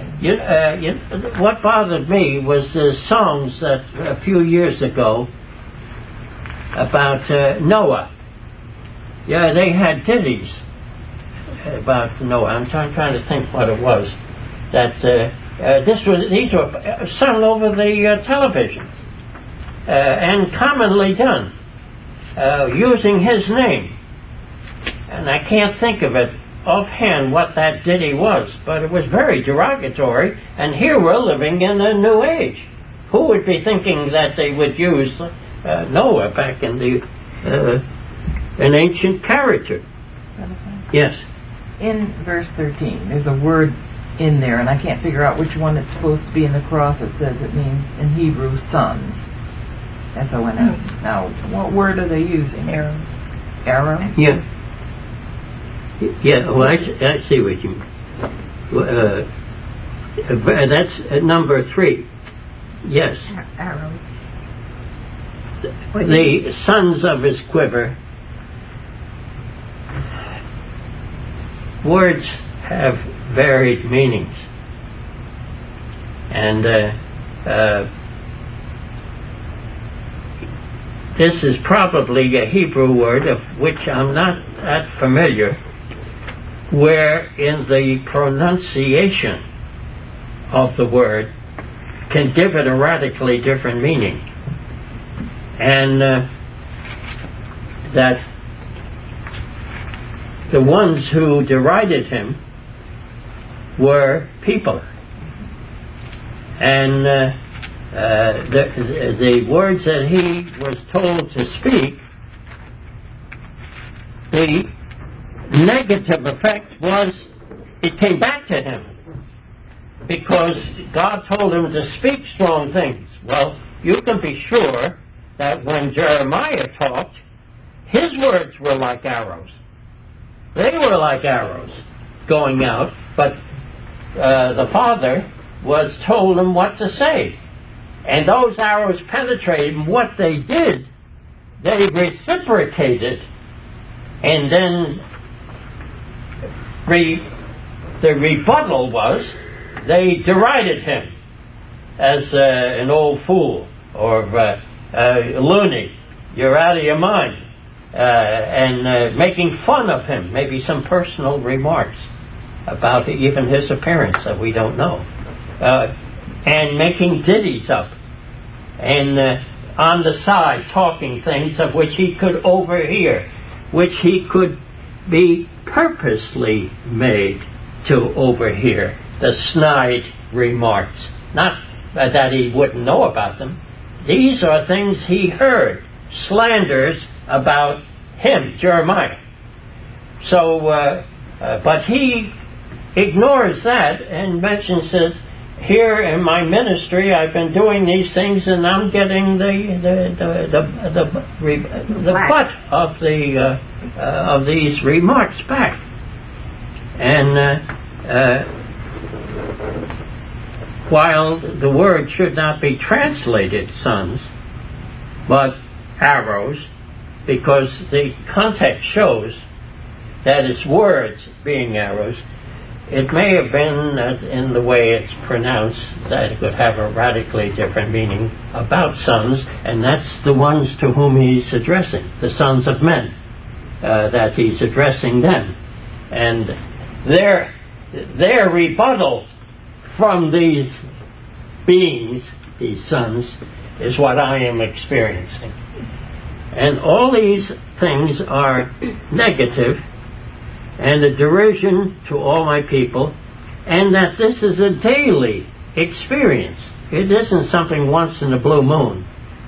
[SPEAKER 1] What bothered me was the songs that a few years ago about Noah. Yeah, they had ditties about Noah. I'm trying to think what it was. That these were sung over the television and commonly done using his name. And I can't think of it offhand what that ditty was, but it was very derogatory. And here we're living in a new age. Who would be thinking that they would use Noah back in an ancient character? Yes.
[SPEAKER 11] In verse 13, there's a word in there, and I can't figure out which one it's supposed to be in the cross. It says it means in Hebrew sons. S-O-N-S. Now, what word are they using? Arrow. Arrow?
[SPEAKER 1] Yeah. Yeah, well, I see what you mean. That's number 3. Yes.
[SPEAKER 8] Arrows.
[SPEAKER 1] The sons of his quiver. Words have varied meanings. And this is probably a Hebrew word of which I'm not that familiar, where in the pronunciation of the word can give it a radically different meaning. And that the ones who derided him were people. And the words that he was told to speak the negative effect was it came back to him because God told him to speak strong things. Well, you can be sure that when Jeremiah talked, his words were like arrows. They were like arrows going out, but the Father was told him what to say. And those arrows penetrated, and what they did, they reciprocated, and then the rebuttal was they derided him as an old fool or loony, you're out of your mind, and making fun of him, maybe some personal remarks about even his appearance that we don't know, and making ditties up, and on the side talking things of which he could overhear, which he could be purposely made to overhear, the snide remarks. Not that he wouldn't know about them. These are things he heard, slanders about him, Jeremiah. So, but he ignores that and says, here in my ministry I've been doing these things and I'm getting the butt of these remarks back. And while the word should not be translated sons, but arrows, because the context shows that it's words being arrows, it may have been that in the way it's pronounced that it could have a radically different meaning about sons, and that's the ones to whom he's addressing, the sons of men, that he's addressing them. And their rebuttal from these beings, these sons, is what I am experiencing. And all these things are negative and a derision to all my people, and that this is a daily experience. It isn't something once in a blue moon.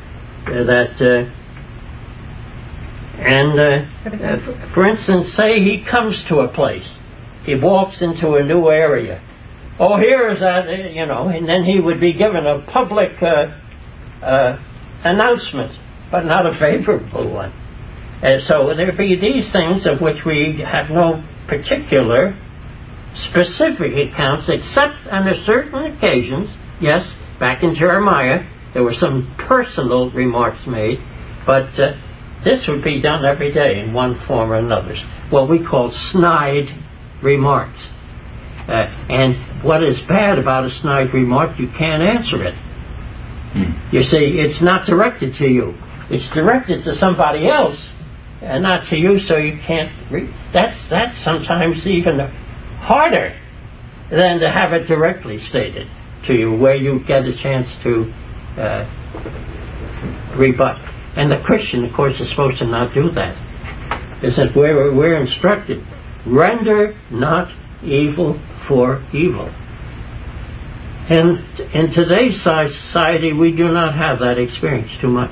[SPEAKER 1] For instance, say he comes to a place, he walks into a new area. Oh, here is that, and then he would be given a public announcement, but not a favorable one. So there be these things of which we have no particular specific accounts, except on certain occasions. Yes, back in Jeremiah, there were some personal remarks made, but this would be done every day in one form or another. What we call snide remarks. And what is bad about a snide remark, you can't answer it. You see, it's not directed to you. It's directed to somebody else, and not to you, so you can't that's sometimes even harder than to have it directly stated to you, where you get a chance to rebut. And the Christian, of course, is supposed to not do that. It says we're instructed, render not evil for evil. And in today's society, we do not have that experience too much.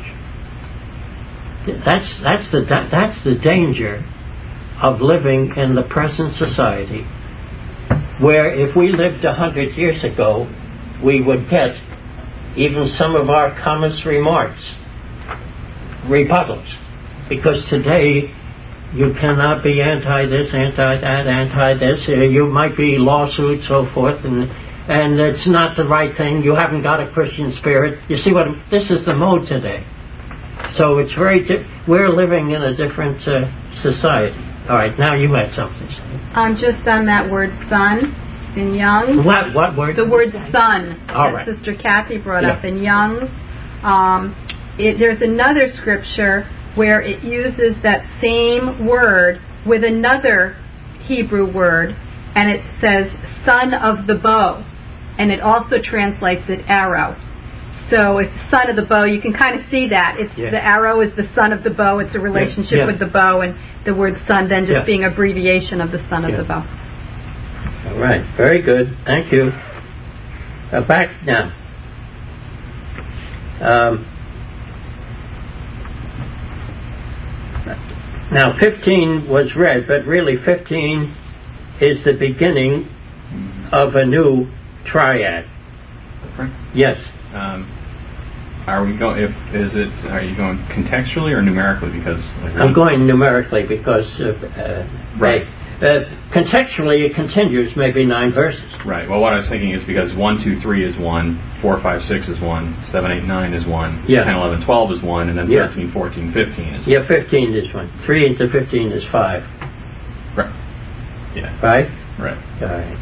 [SPEAKER 1] That's the danger of living in the present society, where if we lived 100 years ago, we would get even some of our commonest remarks, rebuttals, because today you cannot be anti-this, anti-that, anti-this. You might be lawsuits, so forth, and it's not the right thing. You haven't got a Christian spirit. You see what? This is the mode today. So it's we're living in a different society. All right, now you had something to say.
[SPEAKER 5] Just on that word son in Young's.
[SPEAKER 1] What word?
[SPEAKER 5] The word son
[SPEAKER 1] All
[SPEAKER 5] that
[SPEAKER 1] right.
[SPEAKER 5] Sister Kathy brought up in Young's. There's another scripture where it uses that same word with another Hebrew word, and it says son of the bow, and it also translates it arrow. So it's son of the bow. You can kind of see that. The arrow is the son of the bow. It's a relationship with the bow, and the word son then just being abbreviation of the son of the bow.
[SPEAKER 1] All right. Very good. Thank you. Back now. Now 15 was read, but really 15 is the beginning of a new triad. Yes.
[SPEAKER 2] Are you going contextually or numerically? Because
[SPEAKER 1] I'm going numerically because
[SPEAKER 2] right.
[SPEAKER 1] Contextually it continues maybe 9 verses.
[SPEAKER 2] Right. Well, what I was thinking is because 1, 2, 3 is 1, 4, 5, 6 is 1, 7, 8, 9 is 1, 10, 11, 12 is 1, and then 13, 14, 15 is 1.
[SPEAKER 1] Yeah, 15 is 1. 3 into 15 is 5.
[SPEAKER 2] Right. Yeah.
[SPEAKER 1] Right?
[SPEAKER 2] Right.
[SPEAKER 1] All right.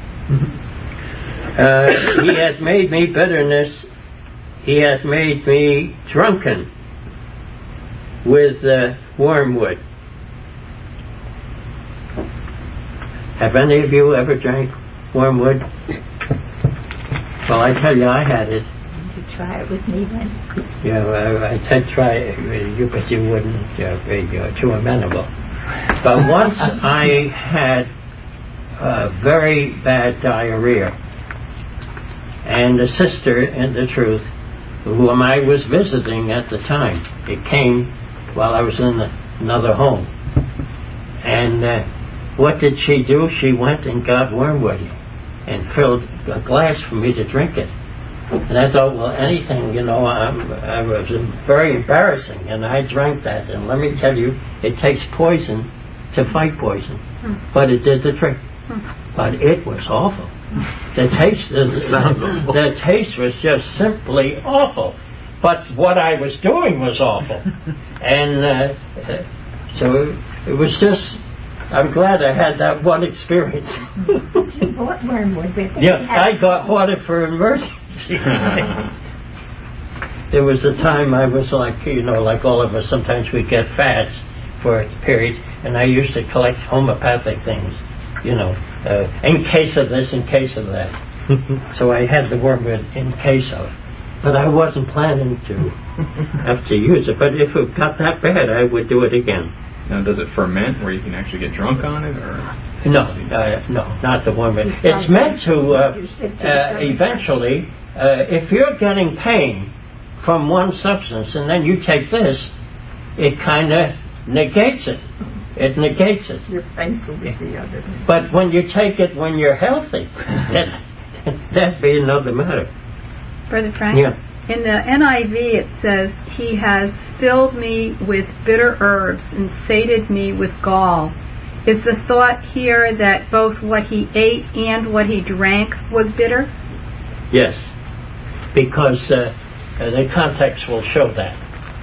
[SPEAKER 1] He hath made me bitterness. He hath made me drunken with wormwood. Have any of you ever drank wormwood? Well, I tell you, I had it.
[SPEAKER 8] You try it with me then.
[SPEAKER 1] Yeah, I said try it with you, but you wouldn't be too amenable. But once I had very bad diarrhea, and a sister in the truth, whom I was visiting at the time, it came while I was in another home. And what did she do? She went and got wormwood and filled a glass for me to drink it. And I thought, well, anything, I was very embarrassing, and I drank that. And let me tell you, it takes poison to fight poison, but it did the trick. But it was awful. The taste was just simply awful. But what I was doing was awful. And so it was just, I'm glad I had that one experience.
[SPEAKER 8] You bought wormwood with it.
[SPEAKER 1] Yeah, I bought it for emergency. There was a time I was like all of us, sometimes we get fads for a period, and I used to collect homeopathic things. In case of this, in case of that. So I had the wormwood in case of. But I wasn't planning to have to use it. But if it got that bad, I would do it again.
[SPEAKER 2] Now, does it ferment where you can actually get drunk on it? Or
[SPEAKER 1] No, not the wormwood. It's meant to eventually, if you're getting pain from one substance and then you take this, it kind of negates it. It negates it.
[SPEAKER 8] You're thankful with the other.
[SPEAKER 1] But when you take it when you're healthy, that'd be another matter.
[SPEAKER 5] Brother Frank?
[SPEAKER 1] Yeah.
[SPEAKER 5] In the NIV it says, He has filled me with bitter herbs and sated me with gall. Is the thought here that both what he ate and what he drank was bitter?
[SPEAKER 1] Yes. Because the context will show that.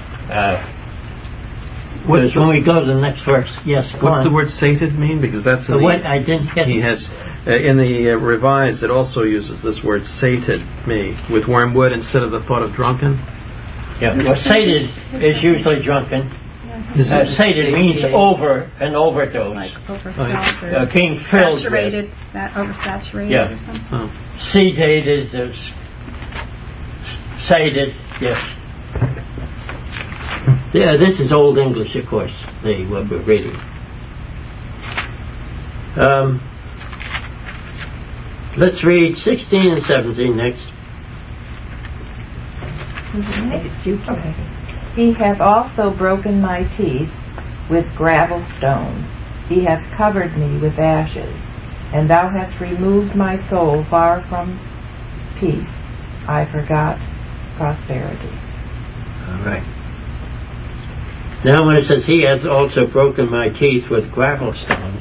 [SPEAKER 1] When we go to the next verse, yes.
[SPEAKER 4] What's the word sated mean? Because that's
[SPEAKER 1] I didn't get.
[SPEAKER 4] He has in the Revised. It also uses this word sated me with wormwood instead of the thought of drunken.
[SPEAKER 1] Yeah. Well, sated is usually drunken. Sated means over an overdose.
[SPEAKER 5] Like overfilled or
[SPEAKER 1] being filled
[SPEAKER 5] saturated,
[SPEAKER 1] with.
[SPEAKER 5] Oversaturated or something.
[SPEAKER 1] Oh. Sedated, sated, yes. Yeah, this is Old English, of course, what we're reading. Let's read 16 and 17 next.
[SPEAKER 11] Okay. He hath also broken my teeth with gravel stones. He hath covered me with ashes, and thou hast removed my soul far from peace. I forgot prosperity.
[SPEAKER 1] All right. Now when it says, He hath also broken my teeth with gravel stones,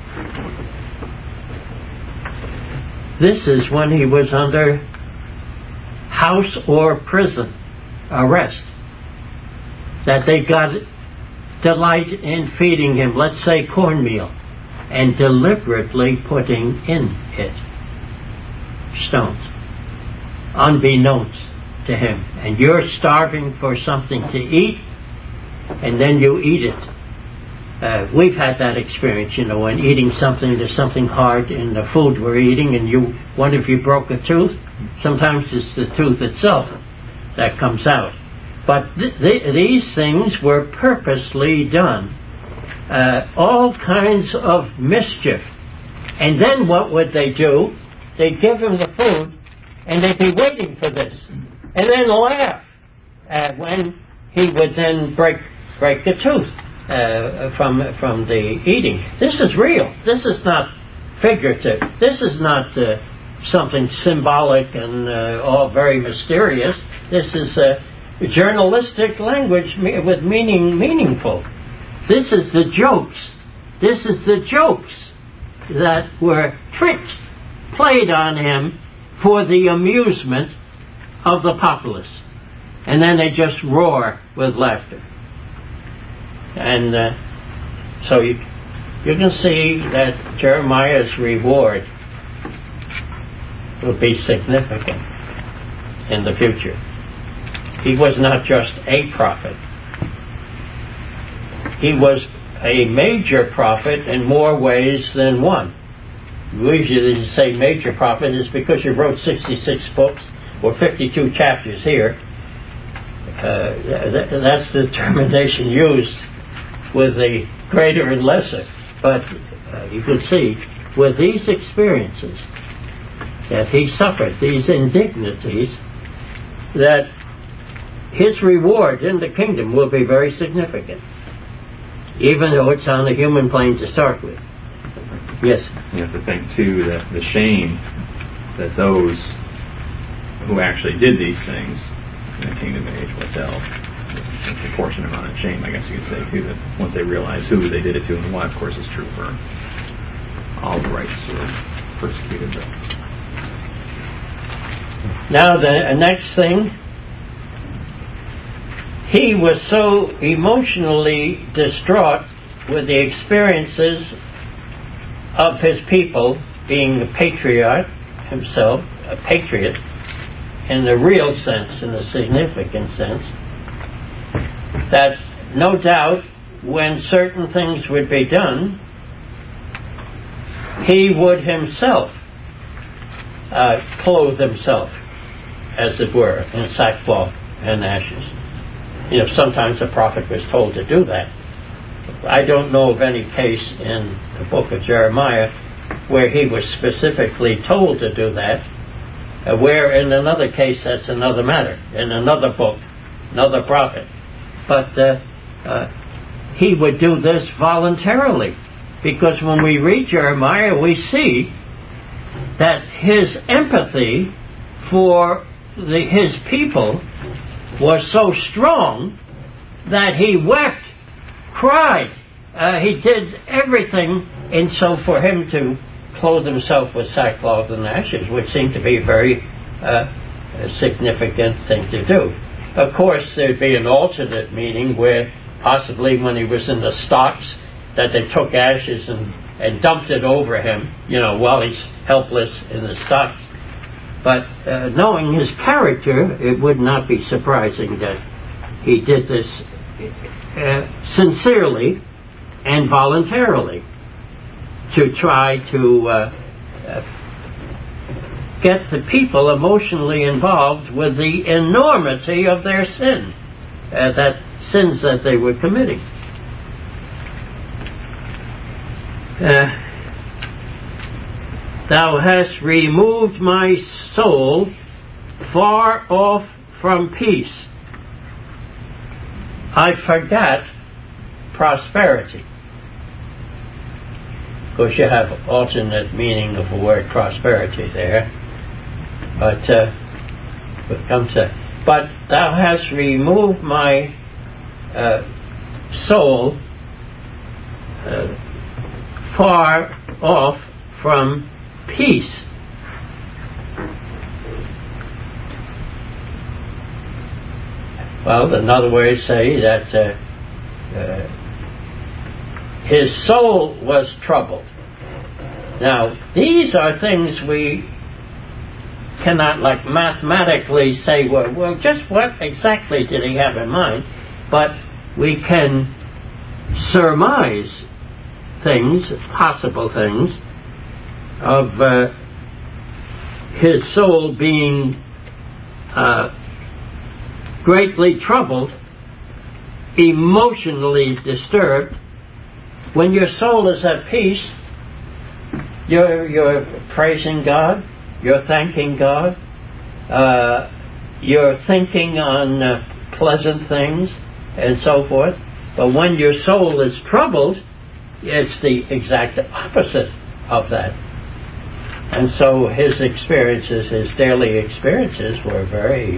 [SPEAKER 1] this is when he was under house or prison arrest, that they got delight in feeding him, let's say cornmeal, and deliberately putting in it stones, unbeknownst to him. And you're starving for something to eat, and then you eat it. We've had that experience, when eating something, there's something hard in the food we're eating, and one of you broke a tooth. Sometimes it's the tooth itself that comes out. But these things were purposely done. All kinds of mischief. And then what would they do? They'd give him the food, and they'd be waiting for this. And then laugh when he would then break the tooth. from the eating. This is real. This is not figurative. This is not something symbolic and all very mysterious. This is journalistic language with meaningful. This is the jokes. This is the jokes that were tricks played on him for the amusement of the populace. And then they just roar with laughter. And so you can see that Jeremiah's reward will be significant in the future. He was not just a prophet. He was a major prophet in more ways than one. Usually to say major prophet is because you wrote 66 books or 52 chapters here. That's the termination used with the greater and lesser. But you can see with these experiences that he suffered, these indignities, that his reward in the kingdom will be very significant, even though it's on the human plane to start with. Yes?
[SPEAKER 2] You have to think, too, that the shame that those who actually did these things in the kingdom age will tell, a proportionate amount of shame, I guess you could say, too, that once they realize who they did it to and what, of course, is true for all the righteous who were persecuted. But
[SPEAKER 1] now the next thing, he was so emotionally distraught with the experiences of his people, being a patriot himself, a patriot, in the real sense, in the significant sense, that no doubt when certain things would be done, he would himself clothe himself, as it were, in sackcloth and ashes. Sometimes a prophet was told to do that. I don't know of any case in the book of Jeremiah where he was specifically told to do that, where in another case that's another matter, in another book, another prophet. But he would do this voluntarily, because when we read Jeremiah, we see that his empathy for his people was so strong that he wept, cried. He did everything, and so for him to clothe himself with sackcloth and ashes would seem to be a very significant thing to do. Of course, there'd be an alternate meaning where possibly when he was in the stocks that they took ashes and dumped it over him, while he's helpless in the stocks. But knowing his character, it would not be surprising that he did this sincerely and voluntarily to try to get the people emotionally involved with the enormity of their sin, sins that they were committing. Thou hast removed my soul far off from peace. I forgot prosperity. Of course, you have alternate meaning of the word prosperity there. But but thou hast removed my soul far off from peace. Well, another way to say that his soul was troubled. Now, these are things we cannot mathematically say, well, just what exactly did he have in mind? But we can surmise things, possible things, of his soul being greatly troubled, emotionally disturbed. When your soul is at peace, you're praising God, you're thanking God, you're thinking on pleasant things and so forth. But when your soul is troubled, it's the exact opposite of that. And so his experiences, his daily experiences, were very,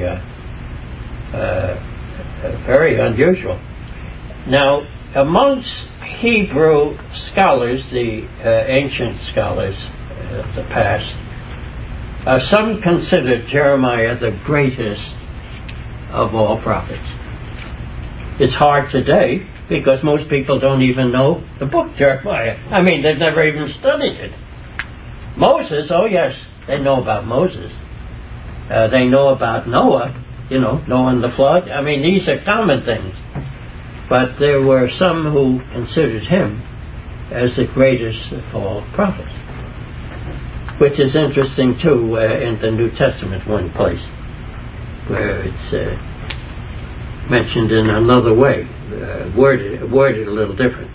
[SPEAKER 1] very unusual. Now, amongst Hebrew scholars, the ancient scholars of the past, some considered Jeremiah the greatest of all prophets. It's hard today because most people don't even know the book Jeremiah. I mean, they've never even studied it. Moses, oh yes, they know about Moses. They know about Noah, Noah and the flood. I mean, these are common things. But there were some who considered him as the greatest of all prophets. Which is interesting too in the New Testament, one place, where it's mentioned in another way, worded a little different.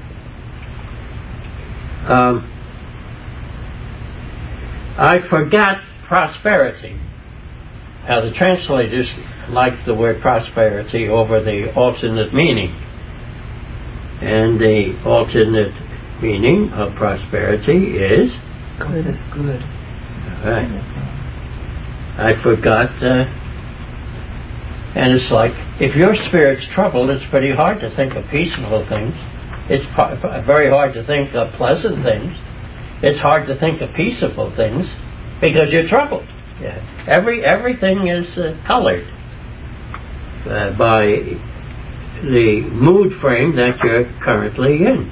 [SPEAKER 1] I forgot prosperity. Now the translators like the word prosperity over the alternate meaning. And the alternate meaning of prosperity is?
[SPEAKER 11] Good is good.
[SPEAKER 1] Right. I forgot, and it's like, if your spirit's troubled, it's pretty hard to think of peaceful things. It's very hard to think of pleasant things. It's hard to think of peaceable things because you're troubled. Yeah. Everything is colored by the mood frame that you're currently in.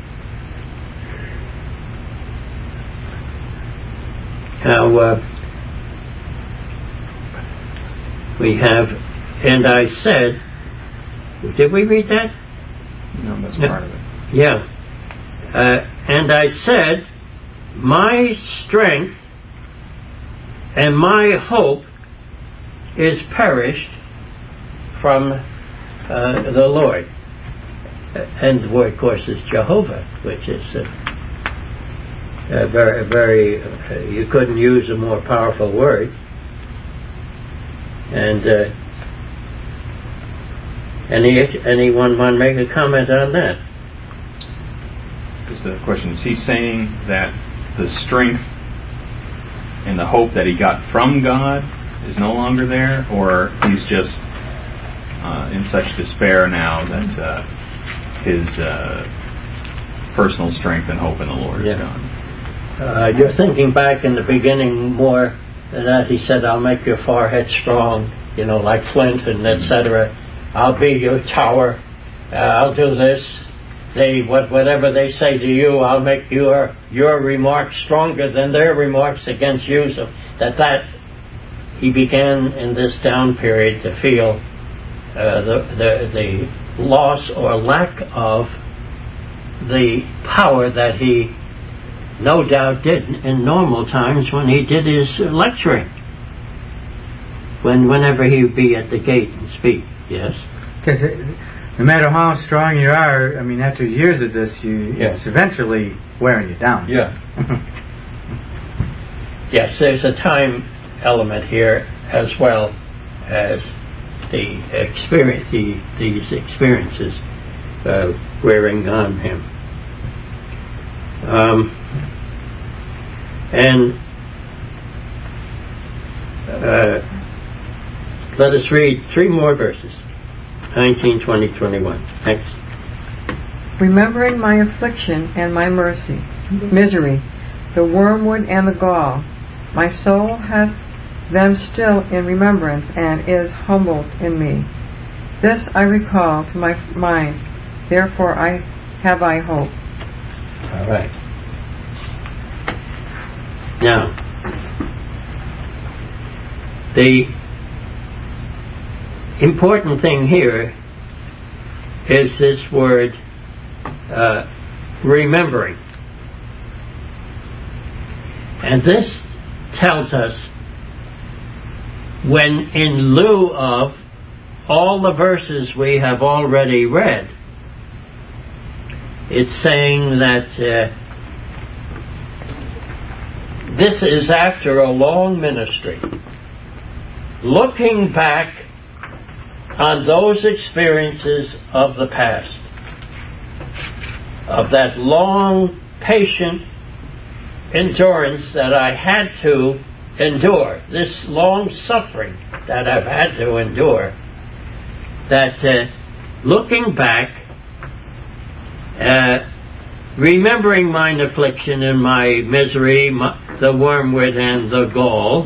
[SPEAKER 1] Now, we have, and I said, did we read that?
[SPEAKER 2] No, that's part of it.
[SPEAKER 1] Yeah. And I said, my strength and my hope is perished from the Lord. And the word, of course, is Jehovah, which is very, very, you couldn't use a more powerful word. And anyone want to make a comment on that?
[SPEAKER 2] Just the question, is he saying that the strength and the hope that he got from God is no longer there, or he's just in such despair now that his personal strength and hope in the Lord is gone?
[SPEAKER 1] You're thinking back in the beginning more that he said, I'll make your forehead strong, like flint and etc. I'll be your tower. I'll do this. Whatever they say to you, I'll make your remarks stronger than their remarks against you. So that he began in this down period to feel the loss or lack of the power that he no doubt did in normal times when he did his lecturing. Whenever he would be at the gate and speak, yes?
[SPEAKER 6] Because no matter how strong you are, I mean, after years of this, it's eventually wearing you down.
[SPEAKER 1] Yeah. Yes, there's a time element here as well as the experience, these experiences wearing on him. Let us read 3 more verses. 19, 20, 21. Next.
[SPEAKER 12] Remembering my affliction and my misery, the wormwood and the gall, my soul hath them still in remembrance and is humbled in me. This I recall to my mind, therefore have I hope.
[SPEAKER 1] All right. Now, the important thing here is this word remembering. And this tells us when in lieu of all the verses we have already read, it's saying that this is after a long ministry, looking back on those experiences of the past. of that long, patient endurance that I had to endure, this long suffering that I've had to endure, that looking back, remembering mine affliction and my misery, the wormwood and the gall,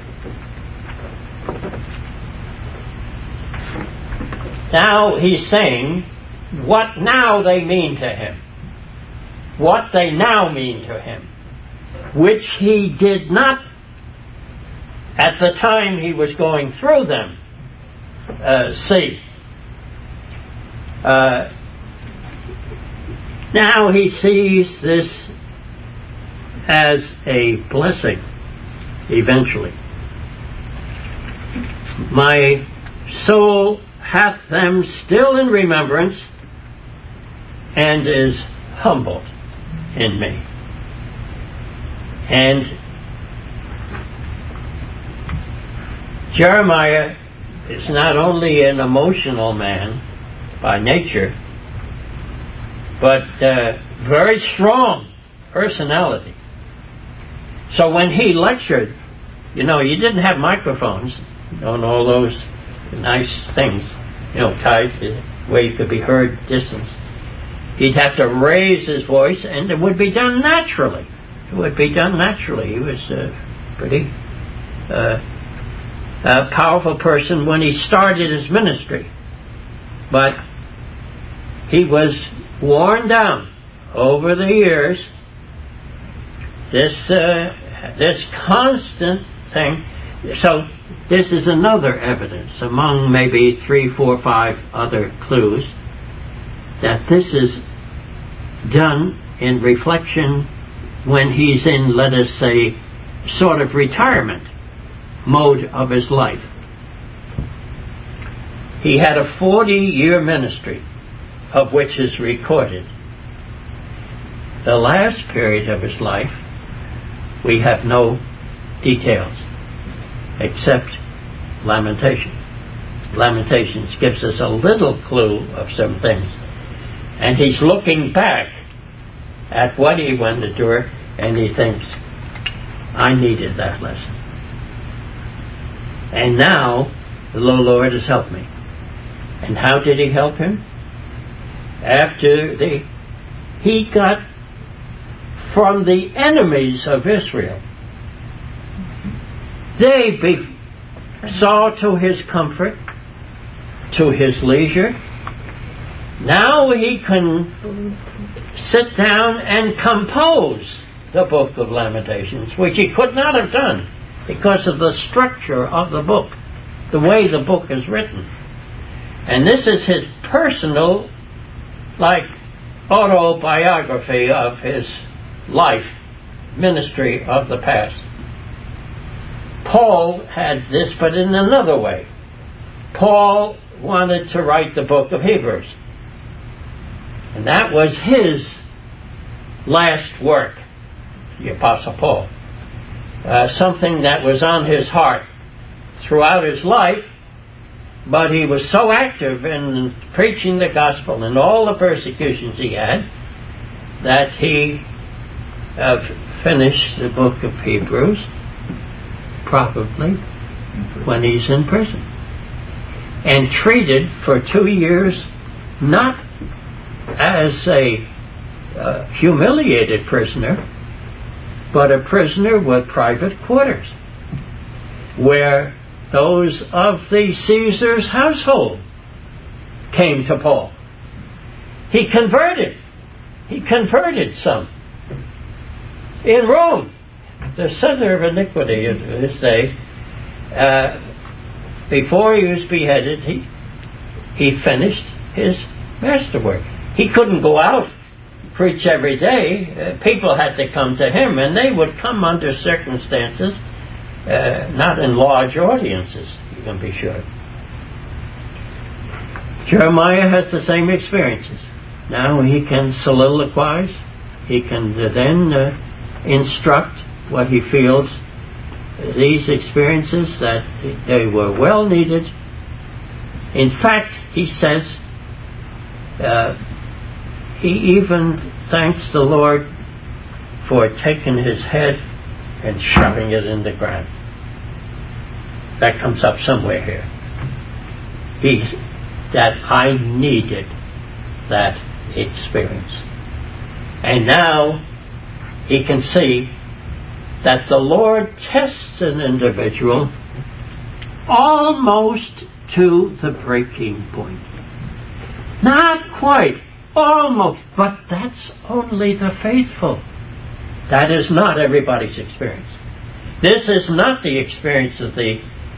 [SPEAKER 1] now he's saying what now they mean to him. What they now mean to him, which he did not at the time he was going through them see. Now he sees this as a blessing eventually. My soul hath them still in remembrance and is humbled in me. And Jeremiah is not only an emotional man by nature, but very strong personality. So when he lectured, you didn't have microphones and all those nice things, tied where you could be heard distance. He'd have to raise his voice, and it would be done naturally. It would be done naturally. He was a pretty powerful person when he started his ministry. But he was worn down over the years. This constant thing. So this is another evidence among maybe 3, 4, 5 other clues that this is done in reflection when he's in, let us say, sort of retirement mode of his life. He had a 40-year ministry, of which is recorded. The last period of his life, we have no details, except Lamentations. Lamentations gives us a little clue of some things. And he's looking back at what he went through, and he thinks, I needed that lesson. And now, the Lord has helped me. And how did he help him? After he got from the enemies of Israel, they saw to his comfort, to his leisure. Now he can sit down and compose the book of Lamentations, which he could not have done because of the structure of the book, the way the book is written. And this is his personal, autobiography of his life, ministry of the past. Paul had this, but in another way. Paul wanted to write the book of Hebrews. And that was his last work, the Apostle Paul. Something that was on his heart throughout his life, but he was so active in preaching the gospel and all the persecutions he had that he finished the book of Hebrews probably when he's in prison, and treated for 2 years not as a humiliated prisoner, but a prisoner with private quarters, where those of the Caesar's household came to Paul. He converted some. In Rome, the center of iniquity of this day, before he was beheaded, he finished his masterwork. He couldn't go out, preach every day. People had to come to him, and they would come under circumstances, not in large audiences, you can be sure. Jeremiah has the same experiences. Now he can soliloquize. He can then instruct what he feels. These experiences, that they were well needed. In fact, he says, he even thanks the Lord for taking his head and shoving it in the ground. That comes up somewhere here. That I needed that experience. And now he can see that the Lord tests an individual almost to the breaking point. Not quite, almost, but that's only the faithful. That is not everybody's experience. This is not the experience of the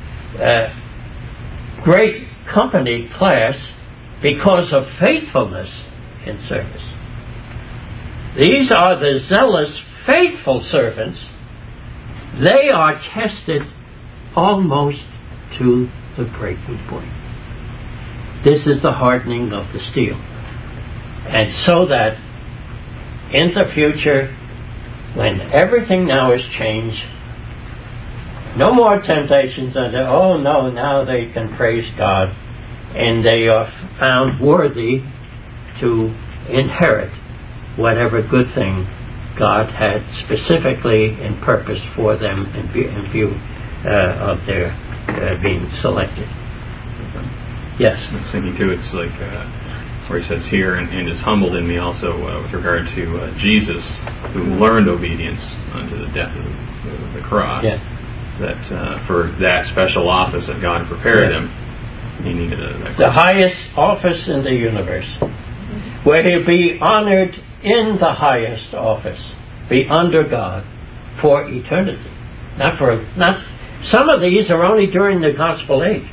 [SPEAKER 1] great company class because of faithfulness in service. These are the zealous, faithful servants. They are tested almost to the breaking point. This is the hardening of the steel. And so that in the future, when everything now is changed, no more temptations, and oh no, now they can praise God, and they are found worthy to inherit whatever good thing God had specifically in purpose for them in view of their being selected. Yes?
[SPEAKER 2] I was thinking too, it's like where he says here, and is humbled in me also with regard to Jesus, who learned obedience unto the death of the cross.
[SPEAKER 1] Yeah.
[SPEAKER 2] That for that special office that God prepared him, he needed
[SPEAKER 1] the highest office in the universe, where he'll be honored in the highest office, be under God for eternity. Not some of these are only during the gospel age.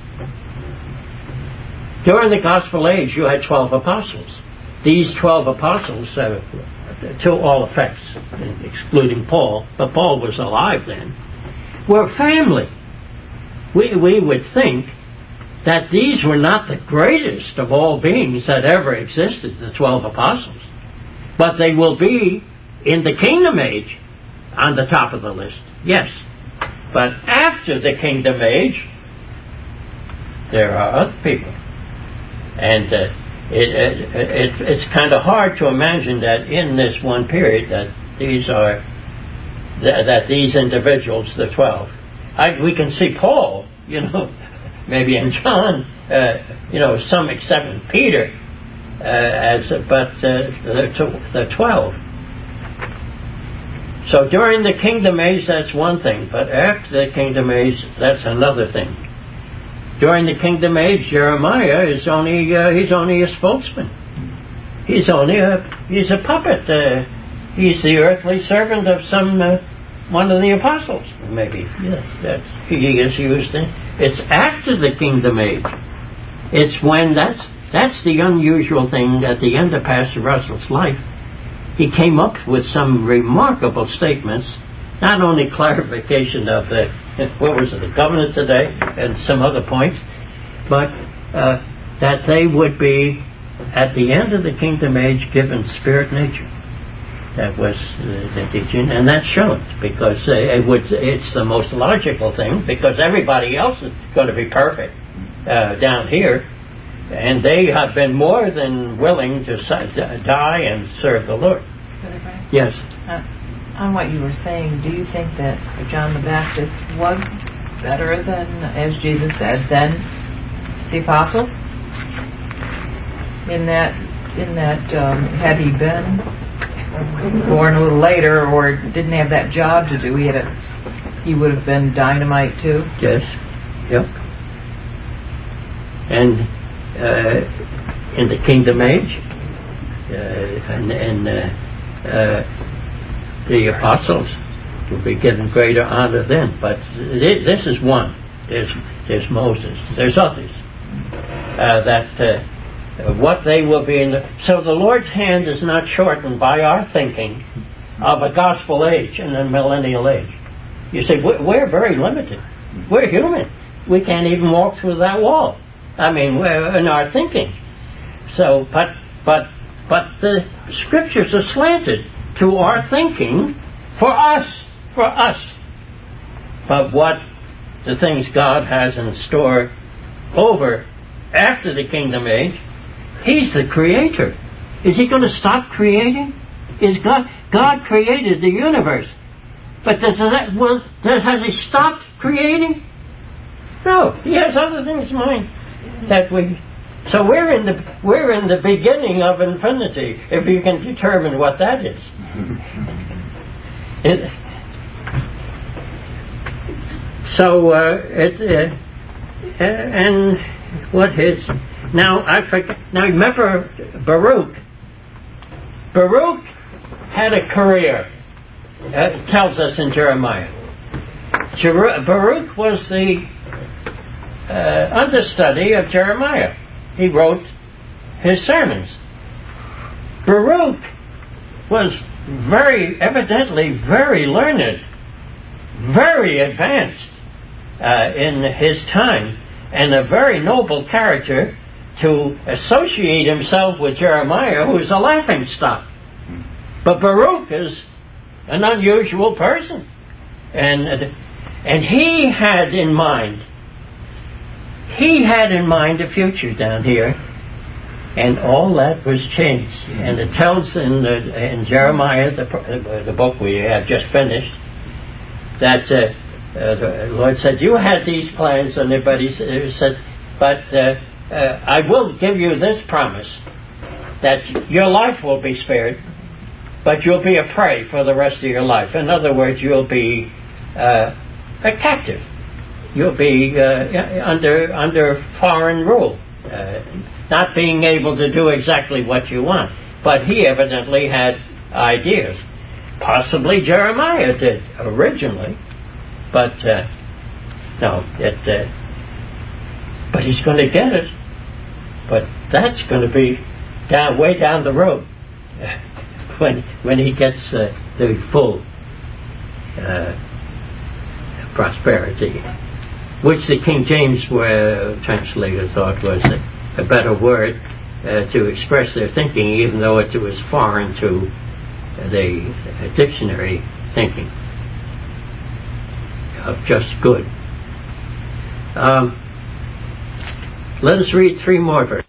[SPEAKER 1] During the gospel age, you had 12 apostles. These 12 apostles, to all effects, excluding Paul, but Paul was alive then, were family. We would think that these were not the greatest of all beings that ever existed, the 12 apostles, but they will be in the kingdom age on the top of the list, yes. But after the kingdom age, there are other people. And it's kind of hard to imagine that in this one period that these individuals, the 12, we can see Paul, maybe in John, some except Peter, but the 12. So during the kingdom age, that's one thing, but after the kingdom age, that's another thing. During the kingdom age, Jeremiah is he's only a spokesman. He's a puppet. He's the earthly servant of one of the apostles, maybe. Yes, he is used in. It's after the kingdom age. It's when that's the unusual thing at the end of Pastor Russell's life. He came up with some remarkable statements, not only clarification of the covenant today and some other points, but that they would be, at the end of the kingdom age, given spirit nature. That was the teaching, and that's shown, because it's the most logical thing, because everybody else is going to be perfect down here, and they have been more than willing to die and serve the Lord. Yes.
[SPEAKER 11] On what you were saying, do you think that John the Baptist was better than, as Jesus said, than the apostles? In that, had he been born a little later or didn't have that job to do, he would have been dynamite too?
[SPEAKER 1] Yes. Yep. And in the kingdom age, the apostles will be given greater honor then. But this is one. There's Moses. There's others. What they will be in. So the Lord's hand is not shortened by our thinking of a gospel age and a millennial age. You say, we're very limited. We're human. We can't even walk through that wall. I mean, we're in our thinking. So, but the scriptures are slanted to our thinking for us. But what the things God has in store over after the kingdom age, He's the creator. Is he going to stop creating? Is God created the universe, but has he stopped creating? No, he has other things in mind that we. So we're in the beginning of infinity, if you can determine what that is. And what is now? I forget. Now remember Baruch. Baruch had a career. It tells us in Jeremiah. Baruch was the understudy of Jeremiah. He wrote his sermons. Baruch was evidently very learned, very advanced in his time, and a very noble character to associate himself with Jeremiah, who's a laughingstock. But Baruch is an unusual person. And he had in mind a future down here, and all that was changed. And it tells in Jeremiah, the book we have just finished, that the Lord said, you had these plans, and everybody said, but I will give you this promise, that your life will be spared, but you'll be a prey for the rest of your life. In other words, you'll be a captive. You'll be under foreign rule, not being able to do exactly what you want. But he evidently had ideas. Possibly Jeremiah did originally, but but he's going to get it. But that's going to be way down the road when he gets the full prosperity, which the King James translator thought was a better word to express their thinking, even though it was foreign to the dictionary thinking of just good. Let us read 3 more verses.